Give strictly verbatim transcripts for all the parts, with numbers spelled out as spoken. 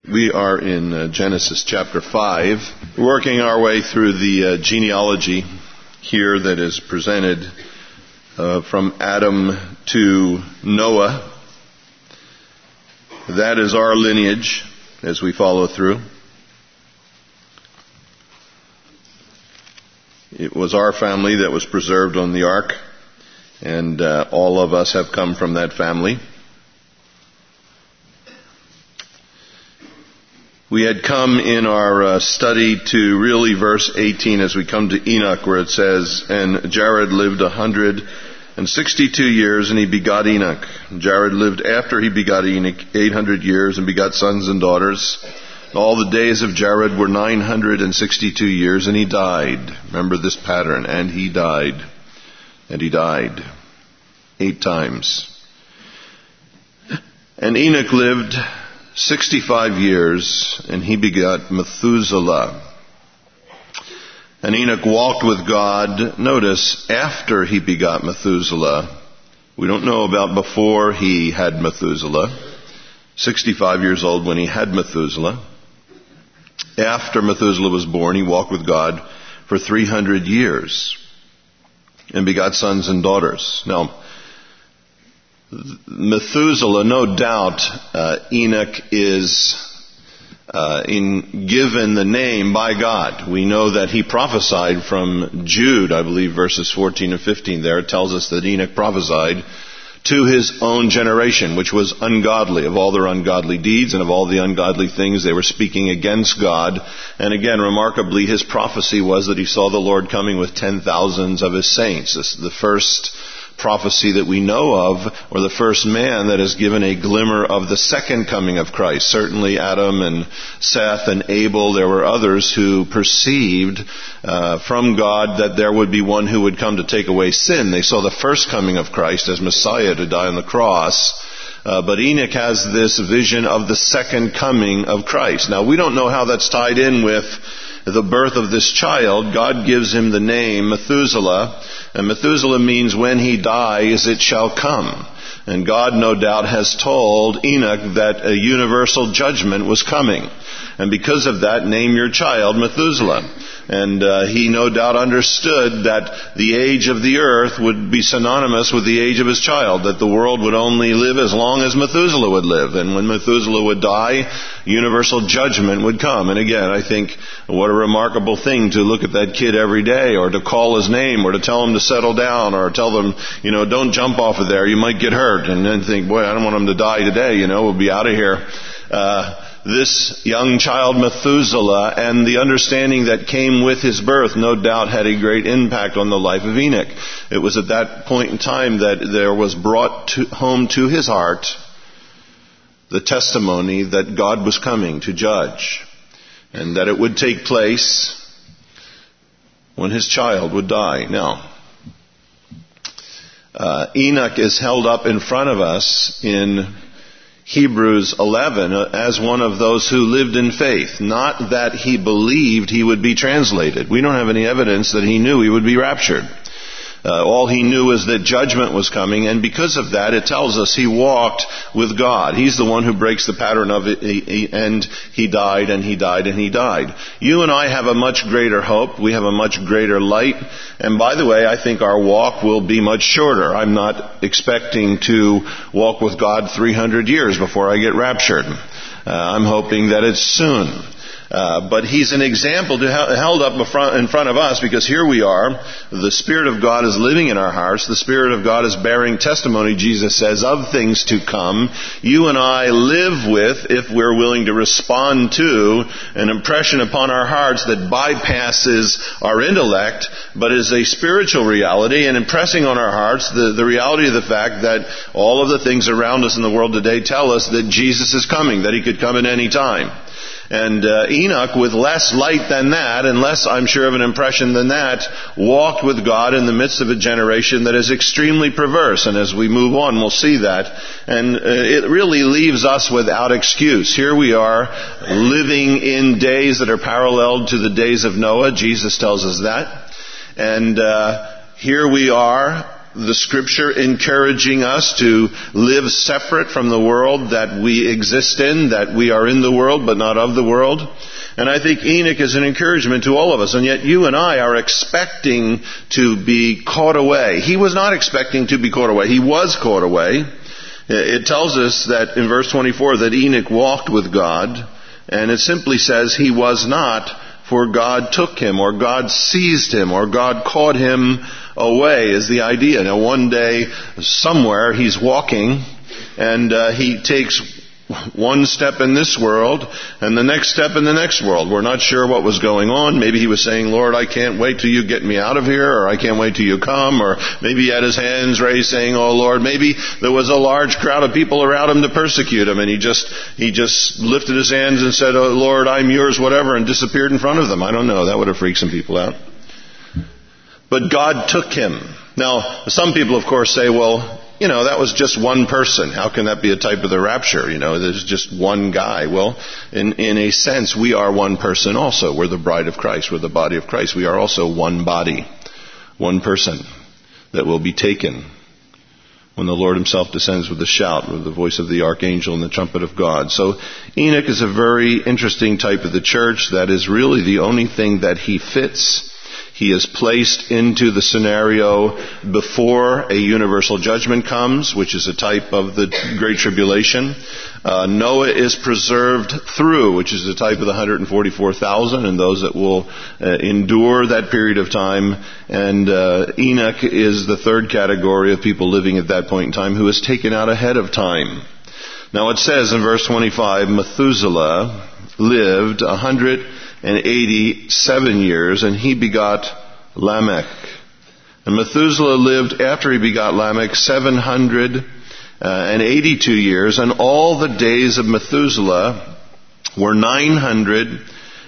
We are in uh, Genesis chapter five, working our way through the uh, genealogy here that is presented uh, from Adam to Noah. That is our lineage as we follow through. It was our family that was preserved on the ark, and uh, all of us have come from that family. We had come in our uh, study to really verse eighteen as we come to Enoch, where it says, "And Jared lived a hundred and sixty-two years, and he begot Enoch. Jared lived after he begot Enoch eight hundred years, and begot sons and daughters. All the days of Jared were nine hundred and sixty-two years, and he died." Remember this pattern. And he died. And he died. Eight times. And Enoch lived sixty-five years, and he begot Methuselah. And Enoch walked with God, notice, after he begot Methuselah. We don't know about before he had Methuselah. sixty-five years old when he had Methuselah. After Methuselah was born, he walked with God for three hundred years and begot sons and daughters. Now, Methuselah, no doubt, uh, Enoch is uh, in, given the name by God. We know that he prophesied from Jude, I believe, verses fourteen and fifteen there. It tells us that Enoch prophesied to his own generation, which was ungodly, of all their ungodly deeds and of all the ungodly things they were speaking against God. And again, remarkably, his prophecy was that he saw the Lord coming with ten thousands of his saints. This is the first prophecy that we know of, or the first man that has given a glimmer of the second coming of Christ. Certainly Adam and Seth and Abel, there were others who perceived uh, from God that there would be one who would come to take away sin. They saw the first coming of Christ as Messiah to die on the cross. Uh, but Enoch has this vision of the second coming of Christ. Now, we don't know how that's tied in with the birth of this child. God gives him the name Methuselah, and Methuselah means when he dies it shall come. And God no doubt has told Enoch that a universal judgment was coming. And because of that, name your child Methuselah. And uh, he no doubt understood that the age of the earth would be synonymous with the age of his child, that the world would only live as long as Methuselah would live. And when Methuselah would die, universal judgment would come. And again, I think what a remarkable thing to look at that kid every day, or to call his name, or to tell him to settle down, or tell them, you know, don't jump off of there, you might get hurt. And then think, boy, I don't want him to die today, you know, we'll be out of here. Uh, This young child Methuselah and the understanding that came with his birth no doubt had a great impact on the life of Enoch. It was at that point in time that there was brought to, home to his heart the testimony that God was coming to judge, and that it would take place when his child would die. Now, uh, Enoch is held up in front of us in Hebrews eleven as one of those who lived in faith. Not that he believed he would be translated. We don't have any evidence that he knew he would be raptured. Uh, all he knew was that judgment was coming, and because of that, it tells us he walked with God. He's the one who breaks the pattern of it, he, he, and he died, and he died, and he died. You and I have a much greater hope. We have a much greater light. And by the way, I think our walk will be much shorter. I'm not expecting to walk with God three hundred years before I get raptured. Uh, I'm hoping that it's soon. Uh, but he's an example to, held up in front of us, because here we are. The Spirit of God is living in our hearts. The Spirit of God is bearing testimony, Jesus says, of things to come. You and I live with, if we're willing to respond to, an impression upon our hearts that bypasses our intellect, but is a spiritual reality, and impressing on our hearts the, the reality of the fact that all of the things around us in the world today tell us that Jesus is coming, that he could come at any time. And uh, Enoch, with less light than that, and less, I'm sure, of an impression than that, walked with God in the midst of a generation that is extremely perverse. And as we move on, we'll see that. And uh, it really leaves us without excuse. Here we are, living in days that are paralleled to the days of Noah. Jesus tells us that. And uh, here we are, the Scripture encouraging us to live separate from the world that we exist in, that we are in the world but not of the world. And I think Enoch is an encouragement to all of us. And yet you and I are expecting to be caught away. He was not expecting to be caught away. He was caught away. It tells us that in verse twenty-four that Enoch walked with God. And it simply says he was not, for God took him, or God seized him, or God caught him away is the idea. Now one day, somewhere, he's walking, and uh, he takes one step in this world, and the next step in the next world. We're not sure what was going on. Maybe he was saying, Lord, I can't wait till you get me out of here, or I can't wait till you come, or maybe he had his hands raised saying, oh Lord, maybe there was a large crowd of people around him to persecute him, and he just, he just lifted his hands and said, oh Lord, I'm yours, whatever, and disappeared in front of them. I don't know. That would have freaked some people out. But God took him. Now, some people, of course, say, well, you know, that was just one person. How can that be a type of the rapture? You know, there's just one guy. Well, in, in a sense, we are one person also. We're the bride of Christ. We're the body of Christ. We are also one body, one person that will be taken when the Lord himself descends with a shout, with the voice of the archangel and the trumpet of God. So Enoch is a very interesting type of the church. That is really the only thing that he fits. He is placed into the scenario before a universal judgment comes, which is a type of the Great Tribulation. Uh, Noah is preserved through, which is the type of the one hundred forty-four thousand and those that will uh, endure that period of time. And uh, Enoch is the third category of people living at that point in time who is taken out ahead of time. Now it says in verse twenty-five, Methuselah lived one hundred eighty-seven years, and he begot Lamech. And Methuselah lived after he begot Lamech seven hundred eighty-two years, and all the days of Methuselah were nine hundred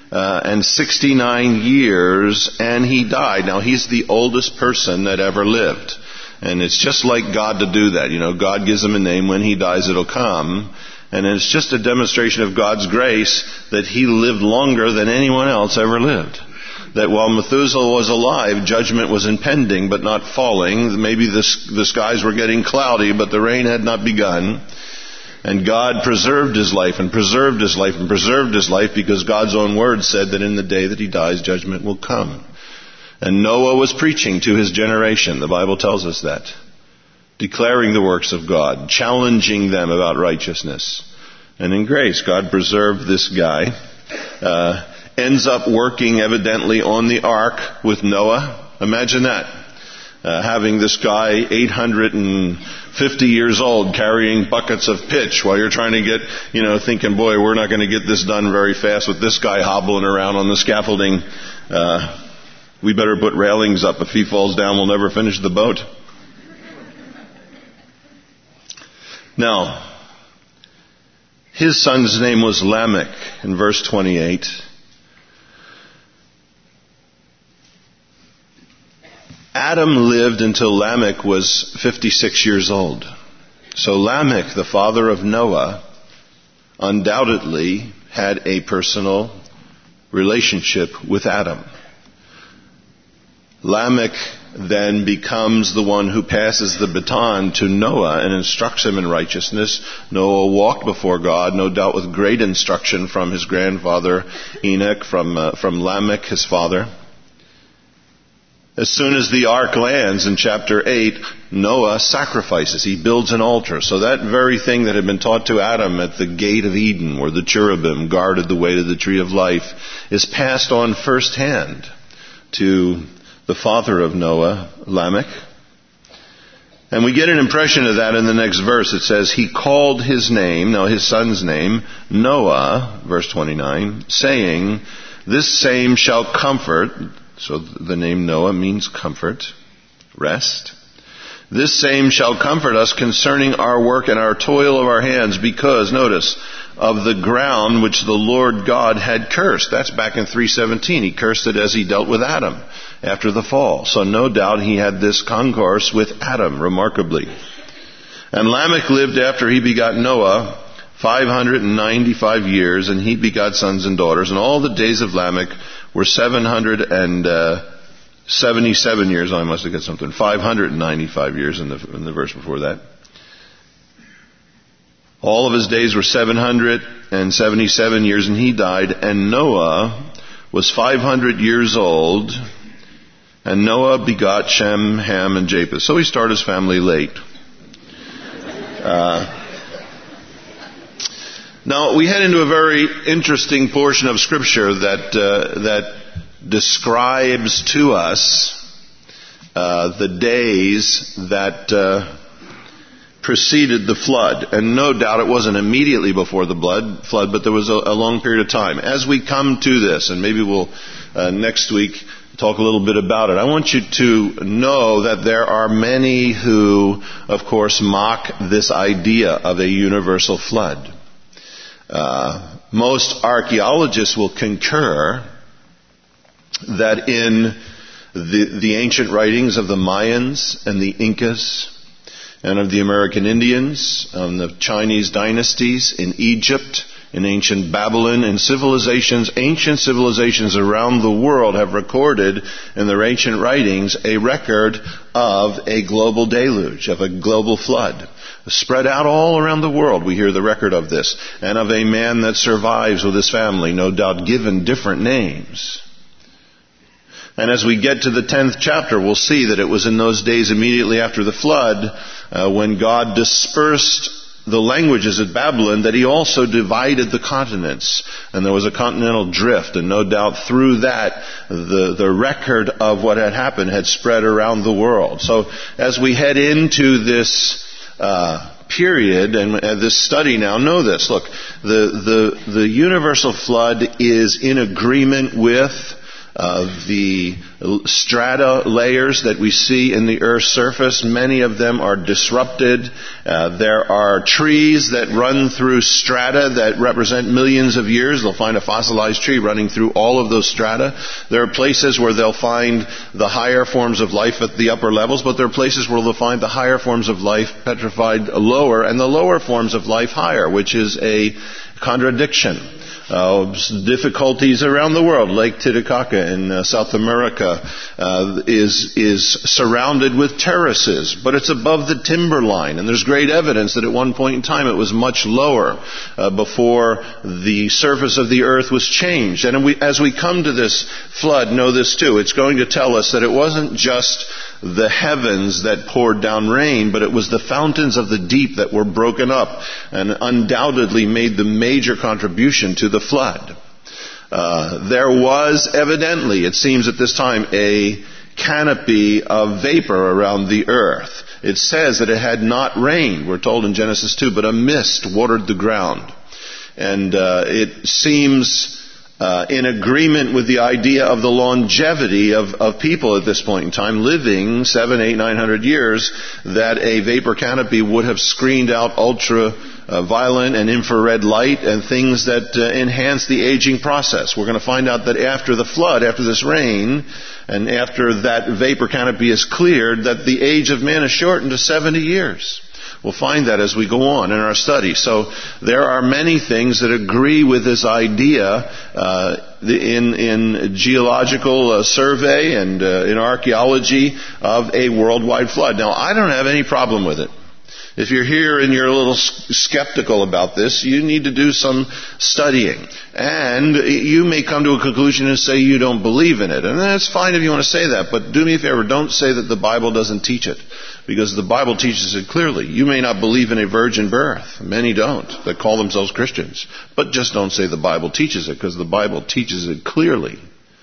sixty-nine years, and he died. Now he's the oldest person that ever lived. And it's just like God to do that. You know, God gives him a name. When he dies, it'll come. And it's just a demonstration of God's grace that he lived longer than anyone else ever lived. That while Methuselah was alive, judgment was impending but not falling. Maybe the, the skies were getting cloudy, but the rain had not begun. And God preserved his life and preserved his life and preserved his life because God's own word said that in the day that he dies, judgment will come. And Noah was preaching to his generation. The Bible tells us that. Declaring the works of God, challenging them about righteousness. And in grace, God preserved this guy. Uh, ends up working evidently on the ark with Noah. Imagine that. Uh, having this guy eight hundred fifty years old carrying buckets of pitch while you're trying to get, you know, thinking, boy, we're not going to get this done very fast with this guy hobbling around on the scaffolding. Uh, we better put railings up. If he falls down, we'll never finish the boat. Now, his son's name was Lamech in verse twenty-eight. Adam lived until Lamech was fifty-six years old. So Lamech, the father of Noah, undoubtedly had a personal relationship with Adam. Lamech then becomes the one who passes the baton to Noah and instructs him in righteousness. Noah walked before God, no doubt with great instruction from his grandfather Enoch, from uh, from Lamech, his father. As soon as the ark lands in chapter eight, Noah sacrifices. He builds an altar. So that very thing that had been taught to Adam at the gate of Eden, where the cherubim guarded the way to the tree of life, is passed on firsthand to the father of Noah, Lamech. And we get an impression of that in the next verse. It says, he called his name, now his son's name, Noah, verse twenty-nine, saying, this same shall comfort. So the name Noah means comfort, rest. This same shall comfort us concerning our work and our toil of our hands, because, notice, of the ground which the Lord God had cursed. That's back in three seventeen. He cursed it as he dealt with Adam after the fall. So no doubt he had this concourse with Adam, remarkably. And Lamech lived after he begot Noah five hundred ninety-five years, and he begot sons and daughters. And all the days of Lamech were seven hundred seventy-seven years. Oh, I must have got something. five hundred ninety-five years in the, in the verse before that. All of his days were seven hundred seventy-seven years, and he died. And Noah was five hundred years old, and Noah begot Shem, Ham, and Japheth. So he started his family late. Uh, now, we head into a very interesting portion of Scripture that uh, that describes to us uh, the days that uh, preceded the flood. And no doubt it wasn't immediately before the blood, flood, but there was a, a long period of time. As we come to this, and maybe we'll uh, next week talk a little bit about it, I want you to know that there are many who, of course, mock this idea of a universal flood. Uh, most archaeologists will concur that in the, the ancient writings of the Mayans and the Incas and of the American Indians, and the Chinese dynasties, in Egypt, in ancient Babylon, and civilizations, ancient civilizations around the world have recorded in their ancient writings a record of a global deluge, of a global flood. Spread out all around the world, we hear the record of this, and of a man that survives with his family, no doubt given different names. And as we get to the tenth chapter, we'll see that it was in those days immediately after the flood, uh, when God dispersed the languages at Babylon, that he also divided the continents. And there was a continental drift, and no doubt through that, the, the record of what had happened had spread around the world. So as we head into this uh, period and uh, this study now, know this. Look, the, the, the universal flood is in agreement with Uh, the strata layers that we see in the Earth's surface. Many of them are disrupted. Uh, there are trees that run through strata that represent millions of years. They'll find a fossilized tree running through all of those strata. There are places where they'll find the higher forms of life at the upper levels, but there are places where they'll find the higher forms of life petrified lower, and the lower forms of life higher, which is a contradiction. Uh, difficulties around the world. Lake Titicaca in uh, South America uh, is is surrounded with terraces, but it's above the timberline, and there's great evidence that at one point in time it was much lower uh, before the surface of the earth was changed. And we, as we come to this flood, know this too. It's going to tell us that it wasn't just the heavens that poured down rain, but it was the fountains of the deep that were broken up and undoubtedly made the major contribution to the flood. Uh, there was evidently, it seems at this time, a canopy of vapor around the earth. It says that it had not rained, we're told in Genesis two, but a mist watered the ground. And uh, it seems Uh, in agreement with the idea of the longevity of, of people at this point in time, living seven, eight, nine hundred years, that a vapor canopy would have screened out ultra uh, violet and infrared light and things that uh, enhance the aging process. We're going to find out that after the flood, after this rain, and after that vapor canopy is cleared, that the age of man is shortened to seventy years. We'll find that as we go on in our study. So there are many things that agree with this idea uh, in, in geological uh, survey and uh, in archaeology of a worldwide flood. Now, I don't have any problem with it. If you're here and you're a little skeptical about this, you need to do some studying. And you may come to a conclusion and say you don't believe in it. And that's fine if you want to say that, but do me a favor, don't say that the Bible doesn't teach it. Because the Bible teaches it clearly. You may not believe in a virgin birth. Many don't, that call themselves Christians. But just don't say the Bible teaches it, because the Bible teaches it clearly.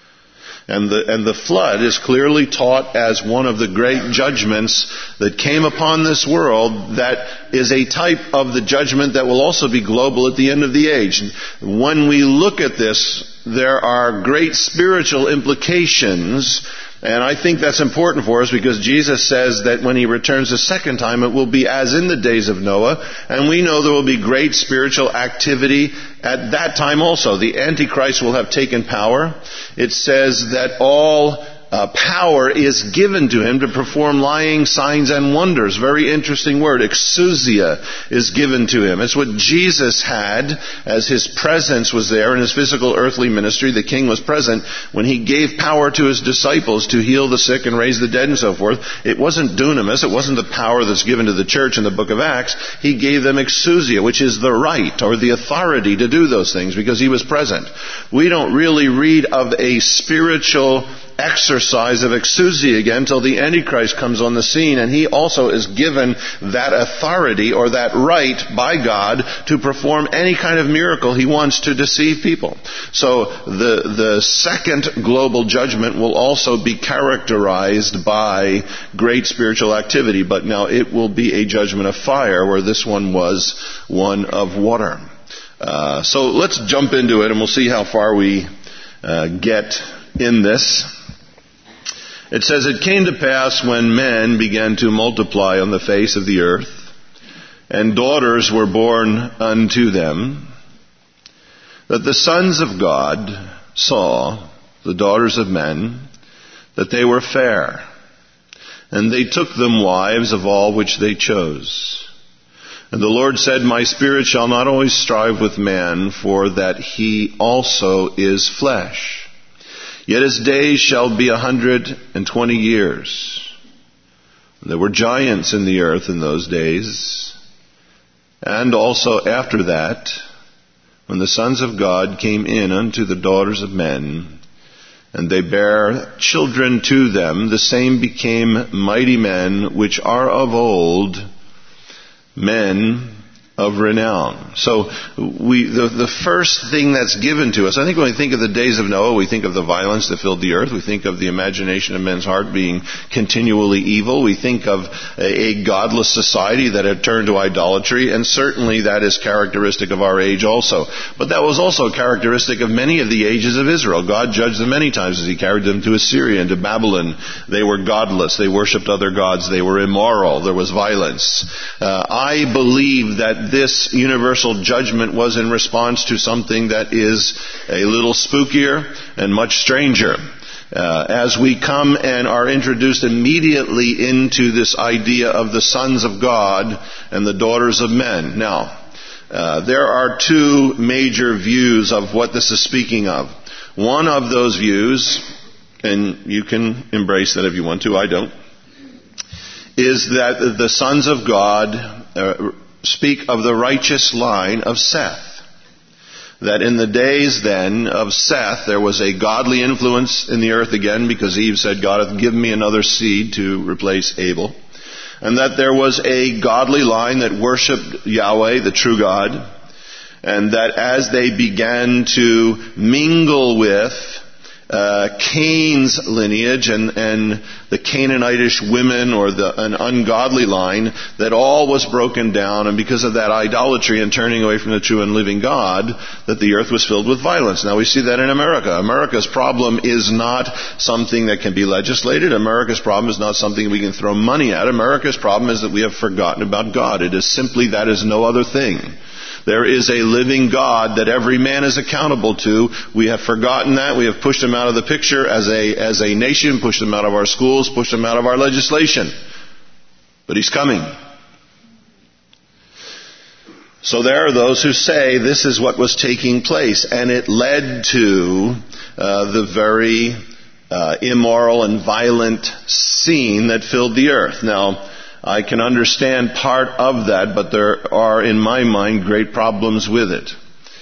And the, and the flood is clearly taught as one of the great judgments that came upon this world, that is a type of the judgment that will also be global at the end of the age. And when we look at this, there are great spiritual implications. And I think that's important for us, because Jesus says that when he returns a second time, it will be as in the days of Noah. And we know there will be great spiritual activity at that time also. The Antichrist will have taken power. It says that all uh, power is given to him to perform lying signs and wonders. Very interesting word. Exousia is given to him. It's what Jesus had as his presence was there in his physical earthly ministry. The king was present when he gave power to his disciples to heal the sick and raise the dead and so forth. It wasn't dunamis. It wasn't the power that's given to the church in the book of Acts. He gave them exousia, which is the right or the authority to do those things because he was present. We don't really read of a spiritual exercise of exousia again until the Antichrist comes on the scene, and he also is given that authority or that right by God to perform any kind of miracle he wants to deceive people. So the the second global judgment will also be characterized by great spiritual activity, but now it will be a judgment of fire, where this one was one of water. Uh, so let's jump into it and we'll see how far we uh, get in this. It says, "It came to pass when men began to multiply on the face of the earth, and daughters were born unto them, that the sons of God saw the daughters of men, that they were fair, and they took them wives of all which they chose. And the Lord said, My spirit shall not always strive with man, for that he also is flesh. Yet his days shall be a hundred and twenty years. There were giants in the earth in those days. And also after that, when the sons of God came in unto the daughters of men, and they bare children to them, the same became mighty men, which are of old, men of renown." So we, the, the first thing that's given to us, I think when we think of the days of Noah, we think of the violence that filled the earth. We think of the imagination of men's heart being continually evil. We think of a, a godless society that had turned to idolatry, and certainly that is characteristic of our age also. But that was also characteristic of many of the ages of Israel. God judged them many times as he carried them to Assyria and to Babylon. They were godless. They worshipped other gods. They were immoral. There was violence. Uh, I believe that this universal judgment was in response to something that is a little spookier and much stranger. Uh, as we come and are introduced immediately into this idea of the sons of God and the daughters of men. Now, uh, there are two major views of what this is speaking of. One of those views, and you can embrace that if you want to, I don't, is that the sons of God uh, speak of the righteous line of Seth. That in the days then of Seth, there was a godly influence in the earth again, because Eve said, God hath given me another seed to replace Abel. And that there was a godly line that worshipped Yahweh, the true God. And that as they began to mingle with Uh, Cain's lineage and, and the Canaanitish women, or the, an ungodly line, that all was broken down, and because of that idolatry and turning away from the true and living God, that the earth was filled with violence. Now we see that in America. America's problem is not something that can be legislated. America's problem is not something we can throw money at. America's problem is that we have forgotten about God. It is simply that is no other thing. There is a living God that every man is accountable to. We have forgotten that. We have pushed him out of the picture as a, as a nation, pushed him out of our schools, pushed him out of our legislation. But he's coming. So there are those who say this is what was taking place, and it led to uh, the very uh, immoral and violent scene that filled the earth. Now, I can understand part of that, but there are, in my mind, great problems with it.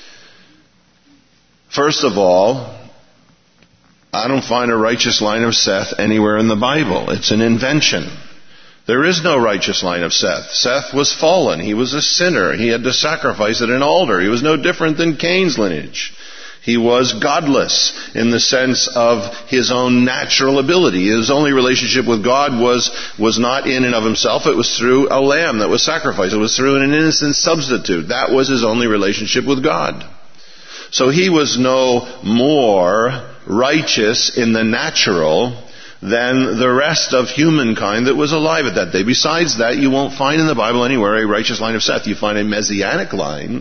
First of all, I don't find a righteous line of Seth anywhere in the Bible. It's an invention. There is no righteous line of Seth. Seth was fallen. He was a sinner. He had to sacrifice at an altar. He was no different than Cain's lineage. He was godless in the sense of his own natural ability. His only relationship with God was, was not in and of himself. It was through a lamb that was sacrificed. It was through an innocent substitute. That was his only relationship with God. So he was no more righteous in the natural than the rest of humankind that was alive at that day. Besides that, you won't find in the Bible anywhere a righteous line of Seth. You find a messianic line,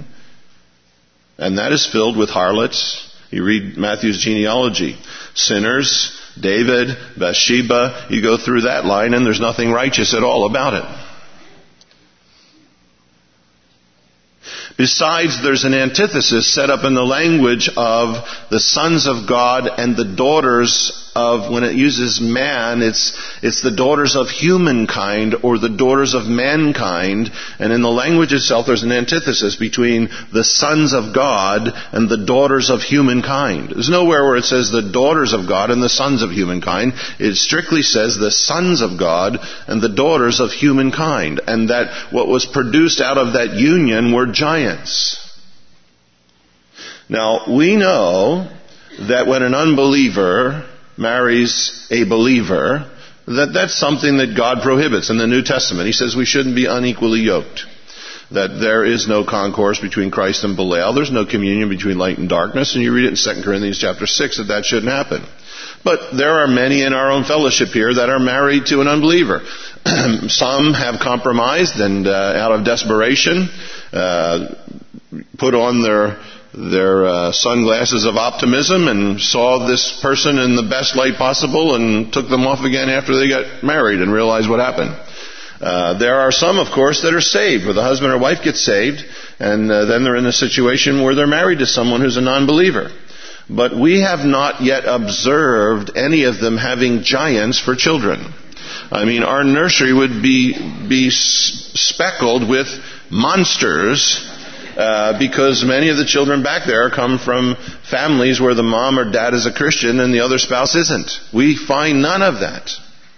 and that is filled with harlots. You read Matthew's genealogy. Sinners David, Bathsheba, you go through that line and there's nothing righteous at all about it. Besides, there's an antithesis set up in the language of the sons of God and the daughters of, when it uses man, it's, it's the daughters of humankind or the daughters of mankind. And in the language itself, there's an antithesis between the sons of God and the daughters of humankind. There's nowhere where it says the daughters of God and the sons of humankind. It strictly says the sons of God and the daughters of humankind. And that what was produced out of that union were giants. Now, we know that when an unbeliever marries a believer, that that's something that God prohibits in the New Testament. He says we shouldn't be unequally yoked. That there is no concourse between Christ and Belial. There's no communion between light and darkness. And you read it in Second Corinthians chapter six that that shouldn't happen. But there are many in our own fellowship here that are married to an unbeliever. Some have compromised and uh, out of desperation uh, put on their their uh, sunglasses of optimism and saw this person in the best light possible and took them off again after they got married and realized what happened. Uh, there are some, of course, that are saved, where the husband or wife gets saved, and uh, then they're in a situation where they're married to someone who's a non-believer. But we have not yet observed any of them having giants for children. I mean, our nursery would be be speckled with monsters uh, because many of the children back there come from families where the mom or dad is a Christian and the other spouse isn't. We find none of that.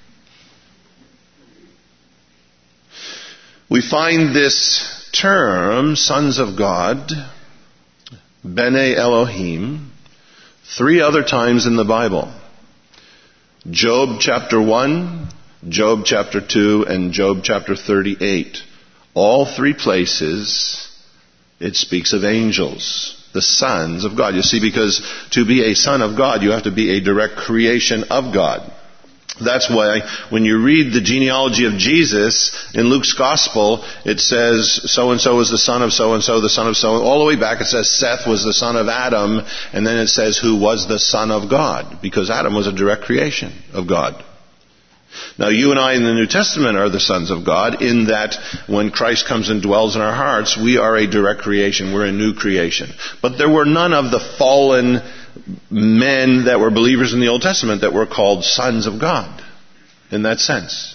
We find this term, sons of God, Bene Elohim, three other times in the Bible. Job chapter one, Job chapter two, and Job chapter thirty-eight. All three places it speaks of angels, the sons of God. You see, because to be a son of God, you have to be a direct creation of God. That's why when you read the genealogy of Jesus in Luke's gospel, it says so-and-so was the son of so-and-so, the son of so, all the way back it says Seth was the son of Adam, and then it says who was the son of God, because Adam was a direct creation of God. Now you and I in the New Testament are the sons of God in that when Christ comes and dwells in our hearts, we are a direct creation, we're a new creation. But there were none of the fallen men that were believers in the Old Testament that were called sons of God in that sense.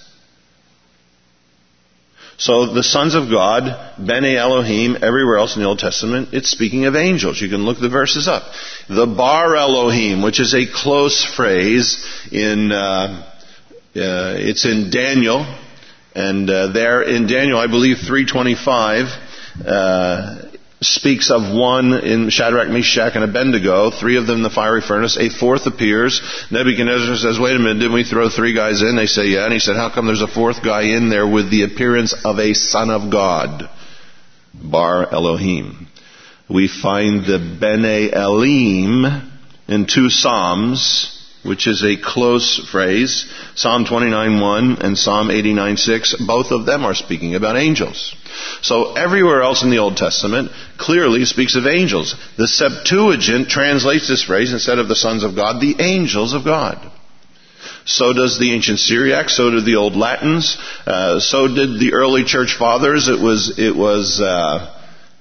So the sons of God, Bene Elohim, everywhere else in the Old Testament, it's speaking of angels. You can look the verses up. The Bar Elohim, which is a close phrase in, uh, uh, it's in Daniel, and uh, there in Daniel, I believe three twenty-five, uh, speaks of one in Shadrach, Meshach, and Abednego, three of them in the fiery furnace. A fourth appears. Nebuchadnezzar says, wait a minute, didn't we throw three guys in? They say, yeah. And he said, how come there's a fourth guy in there with the appearance of a son of God? Bar Elohim. We find the Bene Elim in two Psalms, which is a close phrase. Psalm twenty-nine one and Psalm eighty-nine six, both of them are speaking about angels. So everywhere else in the Old Testament clearly speaks of angels. The Septuagint translates this phrase, instead of the sons of God, the angels of God. So does the ancient Syriac, so did the old Latins, uh, so did the early church fathers. It was, it was, uh,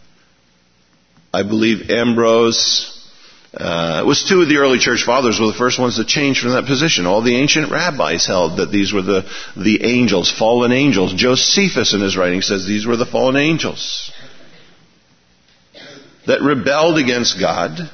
I believe Ambrose, Uh, it was two of the early church fathers were the first ones to change from that position. All the ancient rabbis held that these were the, the angels, fallen angels. Josephus in his writing says these were the fallen angels that rebelled against God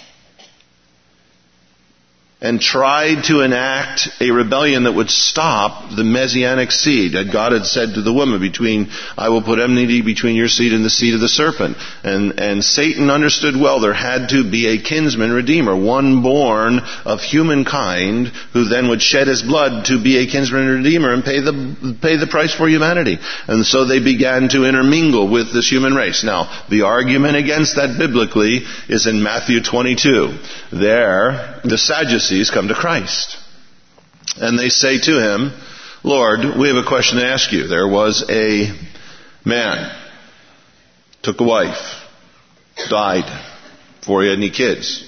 and tried to enact a rebellion that would stop the messianic seed. That God had said to the woman, between, I will put enmity between your seed and the seed of the serpent. And, and Satan understood well there had to be a kinsman redeemer, one born of humankind, who then would shed his blood to be a kinsman redeemer and pay the, pay the price for humanity. And so they began to intermingle with this human race. Now, the argument against that biblically is in Matthew twenty-two. There, the Sadducees come to Christ. And they say to him, Lord, we have a question to ask you. There was a man, took a wife, died before he had any kids.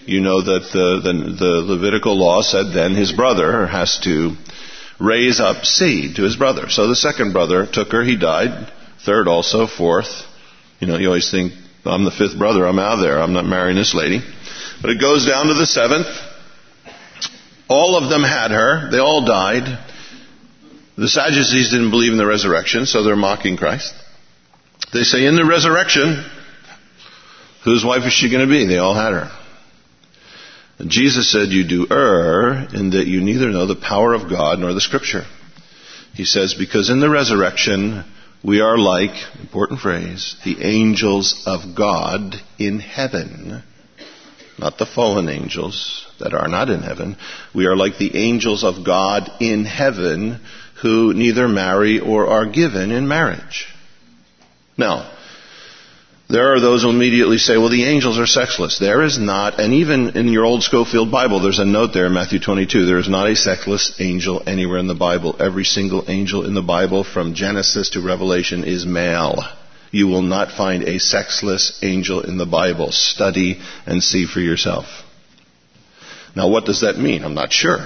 You know that the, the, the Levitical law said then his brother has to raise up seed to his brother. So the second brother took her, he died. Third also, fourth. You know, you always think, I'm the fifth brother, I'm out of there, I'm not marrying this lady. But it goes down to the seventh. All of them had her, they all died. The Sadducees didn't believe in the resurrection, so they're mocking Christ. They say, in the resurrection, whose wife is she going to be? They all had her. And Jesus said, you do err in that you neither know the power of God nor the Scripture. He says, because in the resurrection, we are like, important phrase, the angels of God in heaven. Not the fallen angels that are not in heaven. We are like the angels of God in heaven who neither marry or are given in marriage. Now, there are those who immediately say, well, the angels are sexless. There is not, and even in your old Schofield Bible, there's a note there in Matthew twenty-two, there is not a sexless angel anywhere in the Bible. Every single angel in the Bible from Genesis to Revelation is male. You will not find a sexless angel in the Bible. Study and see for yourself. Now, what does that mean? I'm not sure.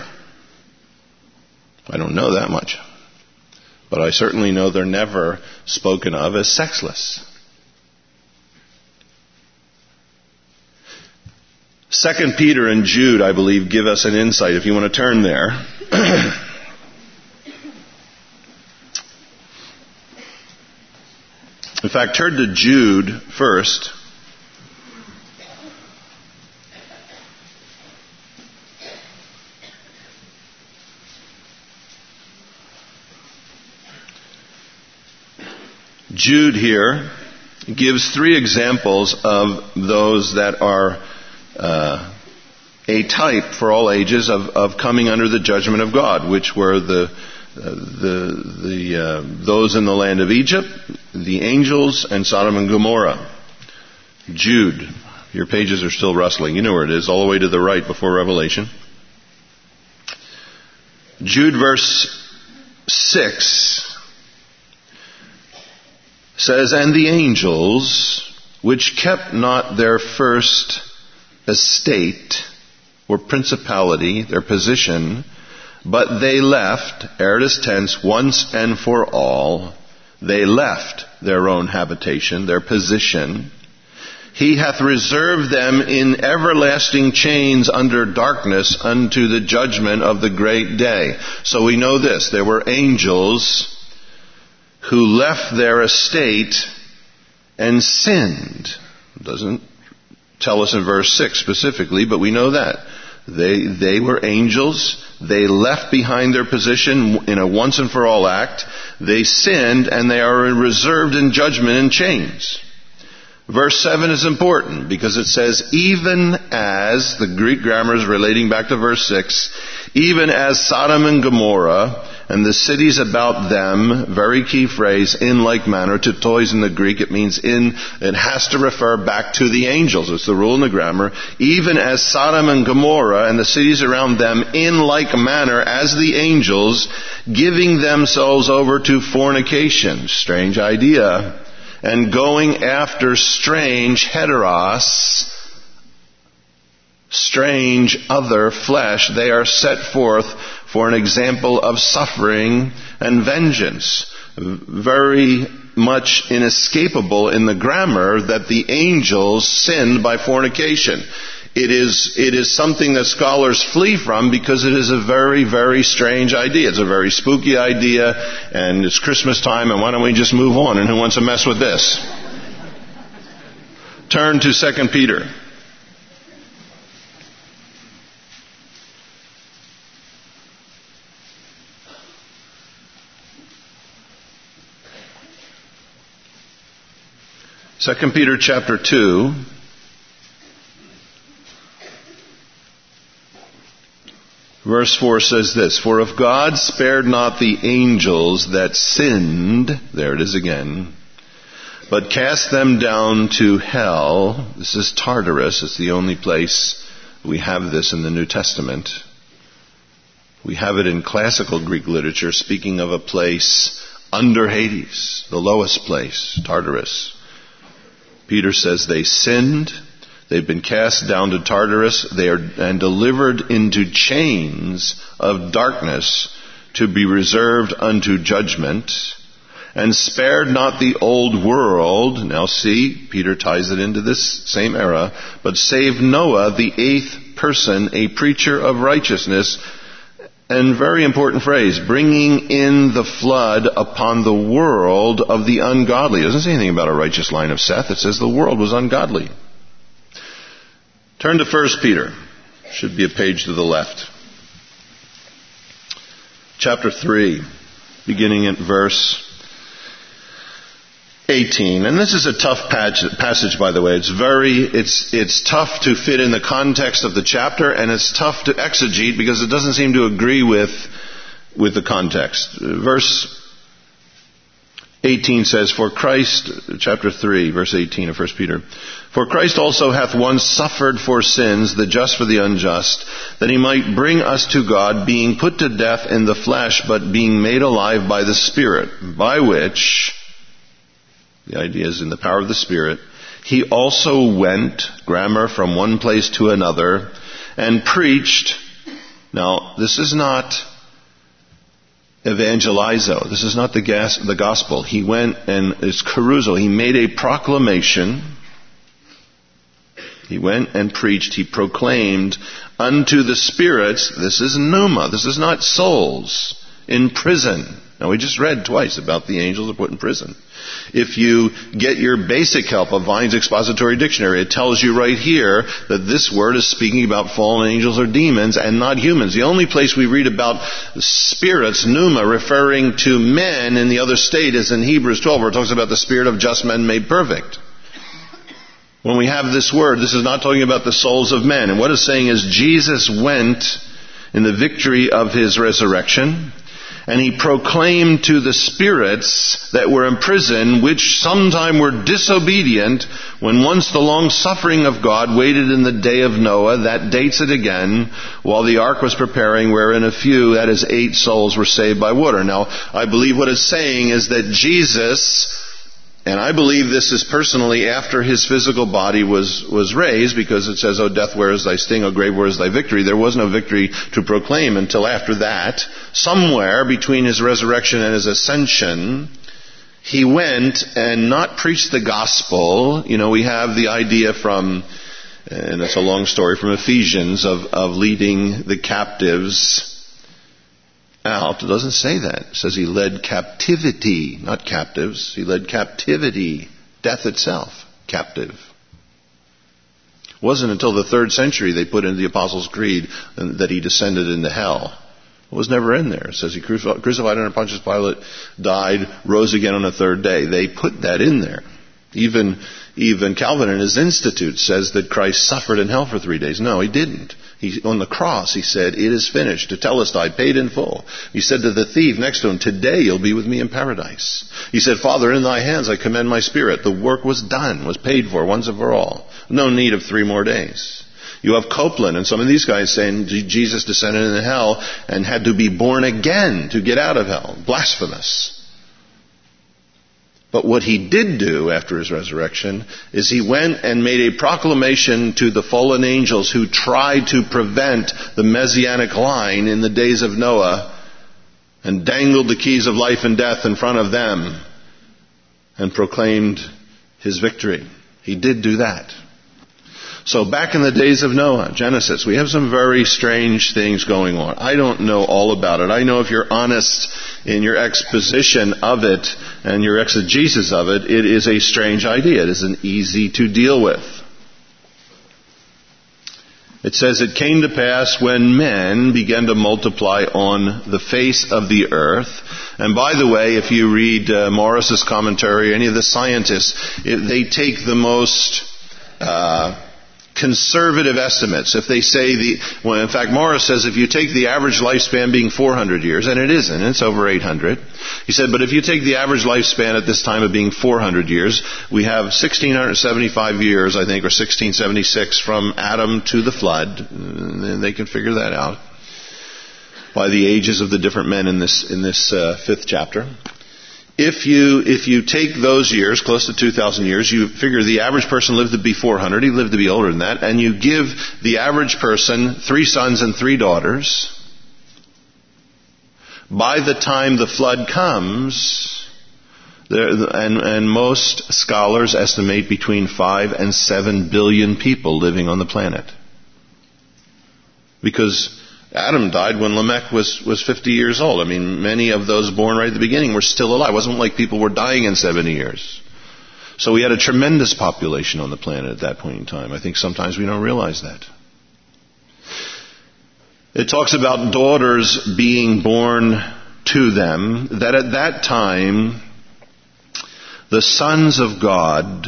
I don't know that much. But I certainly know they're never spoken of as sexless. Second Peter and Jude, I believe, give us an insight, if you want to turn there. In fact, turn to Jude first. Jude here gives three examples of those that are uh, a type for all ages of, of coming under the judgment of God, which were the uh, the the uh, those in the land of Egypt, the angels, and Sodom and Gomorrah. Jude, your pages are still rustling. You know where it is, all the way to the right before Revelation. Jude verse six says, and the angels, which kept not their first estate or principality, their position, but they left, aorist tense, once and for all, they left their own habitation, their position. He hath reserved them in everlasting chains under darkness unto the judgment of the great day. So we know this, there were angels who left their estate and sinned. It doesn't tell us in verse six specifically, but we know that. They, they were angels. They left behind their position in a once and for all act. They sinned, and they are reserved in judgment in chains. Verse seven is important because it says, even as, the Greek grammar is relating back to verse six, even as Sodom and Gomorrah and the cities about them, very key phrase, in like manner, to toys in the Greek, it means in, it has to refer back to the angels. It's the rule in the grammar. Even as Sodom and Gomorrah and the cities around them, in like manner as the angels, giving themselves over to fornication. Strange idea. And going after strange heteros, strange other flesh, they are set forth for an example of suffering and vengeance. Very much inescapable in the grammar that the angels sinned by fornication. It is, it is something that scholars flee from because it is a very, very strange idea. It's a very spooky idea, and it's Christmas time, and why don't we just move on? And who wants to mess with this? Turn to Second Peter. Second Peter chapter two. Verse four says this, for if God spared not the angels that sinned, there it is again, but cast them down to hell, this is Tartarus, it's the only place we have this in the New Testament. We have it in classical Greek literature, speaking of a place under Hades, the lowest place, Tartarus. Peter says they sinned, They've been cast down to Tartarus. They are and delivered into chains of darkness to be reserved unto judgment, and spared not the old world. Now see, Peter ties it into this same era, but saved Noah, the eighth person, a preacher of righteousness. And very important phrase, bringing in the flood upon the world of the ungodly. It doesn't say anything about a righteous line of Seth. It says the world was ungodly. Turn to First Peter. Should be a page to the left. Chapter three, beginning at verse eighteen. And this is a tough passage, by the way. It's very, it's, it's tough to fit in the context of the chapter, and it's tough to exegete because it doesn't seem to agree with, with the context. Verse eighteen says, For Christ, chapter three, verse eighteen of First Peter, For Christ also hath once suffered for sins, the just for the unjust, that he might bring us to God, being put to death in the flesh, but being made alive by the Spirit, by which, the idea is in the power of the Spirit, he also went, grammar, from one place to another, and preached. Now, this is not evangelizo. This is not the, gas, the gospel. He went and, it's carousal. He made a proclamation. He went and preached. He proclaimed unto the spirits, this is pneuma, this is not souls, in prison. Now, we just read twice about the angels are put in prison. If you get your basic help of Vine's Expository Dictionary, it tells you right here that this word is speaking about fallen angels or demons and not humans. The only place we read about spirits, pneuma, referring to men in the other state is in Hebrews twelve, where it talks about the spirit of just men made perfect. When we have this word, this is not talking about the souls of men. And what it's saying is Jesus went in the victory of his resurrection, and he proclaimed to the spirits that were in prison, which sometime were disobedient, when once the long suffering of God waited in the day of Noah, that dates it again, while the ark was preparing, wherein a few, that is eight souls, were saved by water. Now, I believe what it's saying is that Jesus, and I believe this is personally after his physical body was, was raised, because it says, O death, where is thy sting? O grave, where is thy victory? There was no victory to proclaim until after that. Somewhere between his resurrection and his ascension, he went and not preached the gospel. You know, we have the idea from, and it's a long story, from Ephesians of, of leading the captives out. It doesn't say that. It says he led captivity, not captives. He led captivity, death itself, captive. It wasn't until the third century they put in the Apostles' Creed that he descended into hell. It was never in there. It says he crucified, crucified under Pontius Pilate, died, rose again on the third day. They put that in there. Even, even Calvin in his Institute says that Christ suffered in hell for three days. No, he didn't. He, on the cross, he said, it is finished. Tetelestai, paid in full. He said to the thief next to him, today you'll be with me in paradise. He said, Father, in thy hands I commend my spirit. The work was done, was paid for once and for all. No need of three more days. You have Copeland and some of these guys saying Jesus descended into hell and had to be born again to get out of hell. Blasphemous. But what he did do after his resurrection is he went and made a proclamation to the fallen angels who tried to prevent the messianic line in the days of Noah, and dangled the keys of life and death in front of them and proclaimed his victory. He did do that. So back in the days of Noah, Genesis, we have some very strange things going on. I don't know all about it. I know if you're honest in your exposition of it and your exegesis of it, it is a strange idea. It isn't easy to deal with. It says, it came to pass when men began to multiply on the face of the earth. And by the way, if you read uh, Morris's commentary, any of the scientists, it, they take the most Uh, conservative estimates. If they say the, well, in fact, Morris says if you take the average lifespan being four hundred years, and it isn't, it's over eight hundred. He said, but if you take the average lifespan at this time of being four hundred years, we have one thousand six hundred seventy-five years, I think, or sixteen seventy-six from Adam to the flood. And they can figure that out by the ages of the different men in this, in this uh, fifth chapter. If you, if you take those years, close to two thousand years, you figure the average person lived to be four hundred, he lived to be older than that, and you give the average person three sons and three daughters, by the time the flood comes, there, and, and most scholars estimate between five and seven billion people living on the planet. Because Adam died when Lamech was, was fifty years old. I mean, many of those born right at the beginning were still alive. It wasn't like people were dying in seventy years. So we had a tremendous population on the planet at that point in time. I think sometimes we don't realize that. It talks about daughters being born to them, that at that time, the sons of God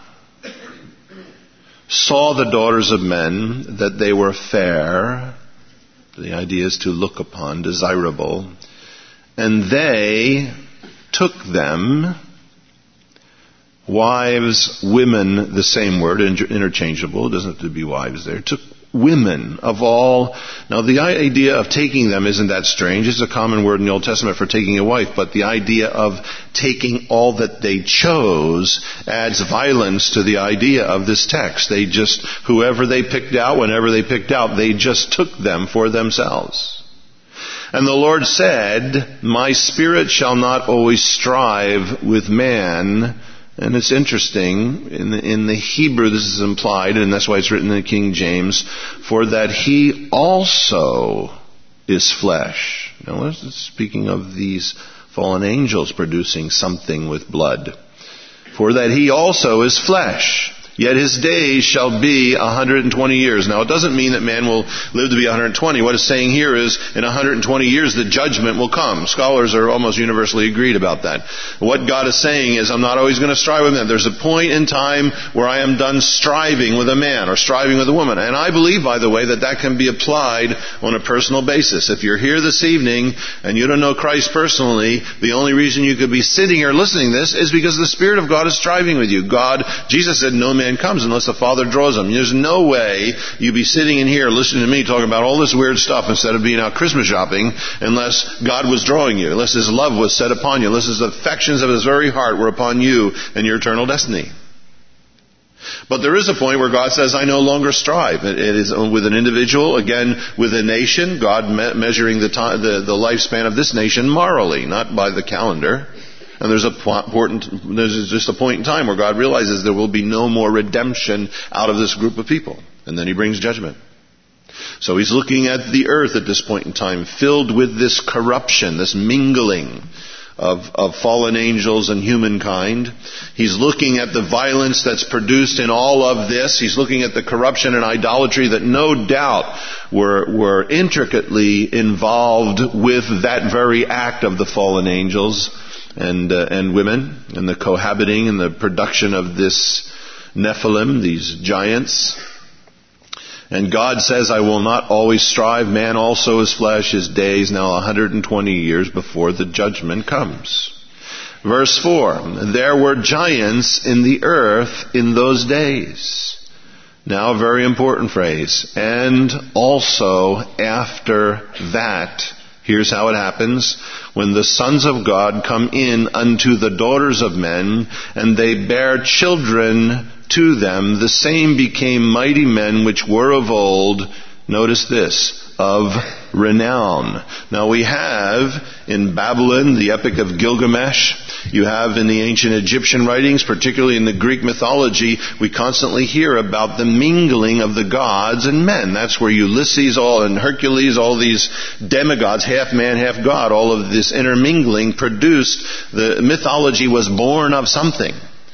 saw the daughters of men, that they were fair. The idea is to look upon, desirable. And they took them, wives, women, the same word, interchangeable, it doesn't have to be wives there, took women of all. Now the idea of taking them isn't that strange. It's a common word in the Old Testament for taking a wife, but the idea of taking all that they chose adds violence to the idea of this text. They just, whoever they picked out, whenever they picked out, they just took them for themselves. And the Lord said, my spirit shall not always strive with man. And it's interesting, in the, in the Hebrew this is implied, and that's why it's written in the King James, for that he also is flesh. Now, speaking of these fallen angels producing something with blood. For that he also is flesh. Yet his days shall be one hundred twenty years. Now, it doesn't mean that man will live to be one hundred twenty. What it's saying here is, in one hundred twenty years, the judgment will come. Scholars are almost universally agreed about that. What God is saying is, I'm not always going to strive with men. There's a point in time where I am done striving with a man or striving with a woman. And I believe, by the way, that that can be applied on a personal basis. If you're here this evening and you don't know Christ personally, the only reason you could be sitting here listening to this is because the Spirit of God is striving with you. God, Jesus said, no man comes unless the Father draws him. There's no way you'd be sitting in here listening to me talking about all this weird stuff instead of being out Christmas shopping unless God was drawing you, unless His love was set upon you, unless His affections of His very heart were upon you and your eternal destiny. But there is a point where God says, I no longer strive. It is with an individual, again, with a nation, God me- measuring the, time, the, the lifespan of this nation morally, not by the calendar. And there's a important, there's just a point in time where God realizes there will be no more redemption out of this group of people. And then He brings judgment. So He's looking at the earth at this point in time, filled with this corruption, this mingling of, of fallen angels and humankind. He's looking at the violence that's produced in all of this. He's looking at the corruption and idolatry that no doubt were, were intricately involved with that very act of the fallen angels and uh, and women, and the cohabiting and the production of this Nephilim, these giants. And God says, I will not always strive. Man also is flesh. His days now one hundred twenty years before the judgment comes. Verse four, there were giants in the earth in those days. Now a very important phrase. And also after that. Here's how it happens. When the sons of God come in unto the daughters of men, and they bear children to them, the same became mighty men which were of old. Notice this, of renown. Now we have in Babylon the Epic of Gilgamesh. You have in the ancient Egyptian writings, particularly in the Greek mythology, we constantly hear about the mingling of the gods and men. That's where Ulysses all and Hercules, all these demigods, half man, half god, all of this intermingling produced, the mythology was born of something.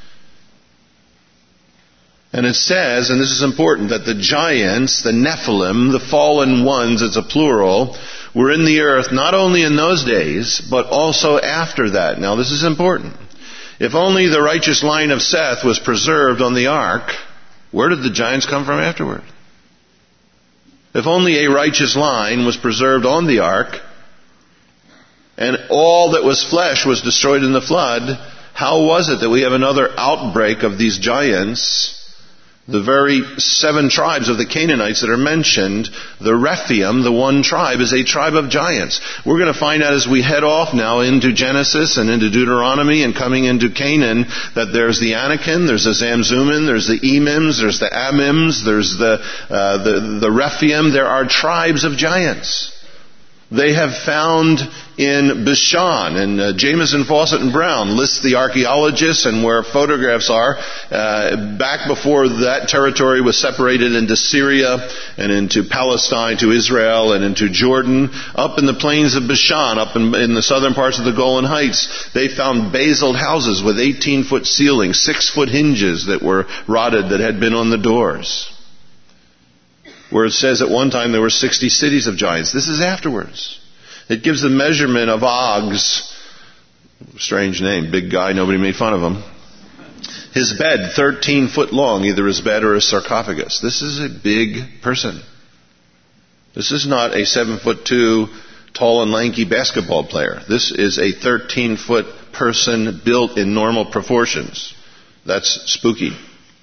And it says, and this is important, that the giants, the Nephilim, the fallen ones, it's a plural, were in the earth not only in those days, but also after that. Now this is important. If only the righteous line of Seth was preserved on the ark, where did the giants come from afterward? If only a righteous line was preserved on the ark, and all that was flesh was destroyed in the flood, how was it that we have another outbreak of these giants The very seven tribes of the Canaanites that are mentioned, the Rephaim, the one tribe, is a tribe of giants. We're going to find out as we head off now into Genesis and into Deuteronomy and coming into Canaan that there's the Anakim, there's the Zamzummim, there's the Emims, there's the Amims, there's the, uh, the, the Rephaim. There are tribes of giants. They have found in Bashan, and uh, Jameson, Fawcett, and Brown lists the archaeologists and where photographs are. Uh, back before that territory was separated into Syria and into Palestine, to Israel, and into Jordan, up in the plains of Bashan, up in, in the southern parts of the Golan Heights, they found basaled houses with eighteen-foot ceilings, six-foot hinges that were rotted that had been on the doors, where it says at one time there were sixty cities of giants. This is afterwards. It gives the measurement of Og's, strange name, big guy, nobody made fun of him. His bed, thirteen foot long, either his bed or his sarcophagus. This is a big person. This is not a seven foot two, tall and lanky basketball player. This is a thirteen foot person built in normal proportions. That's spooky.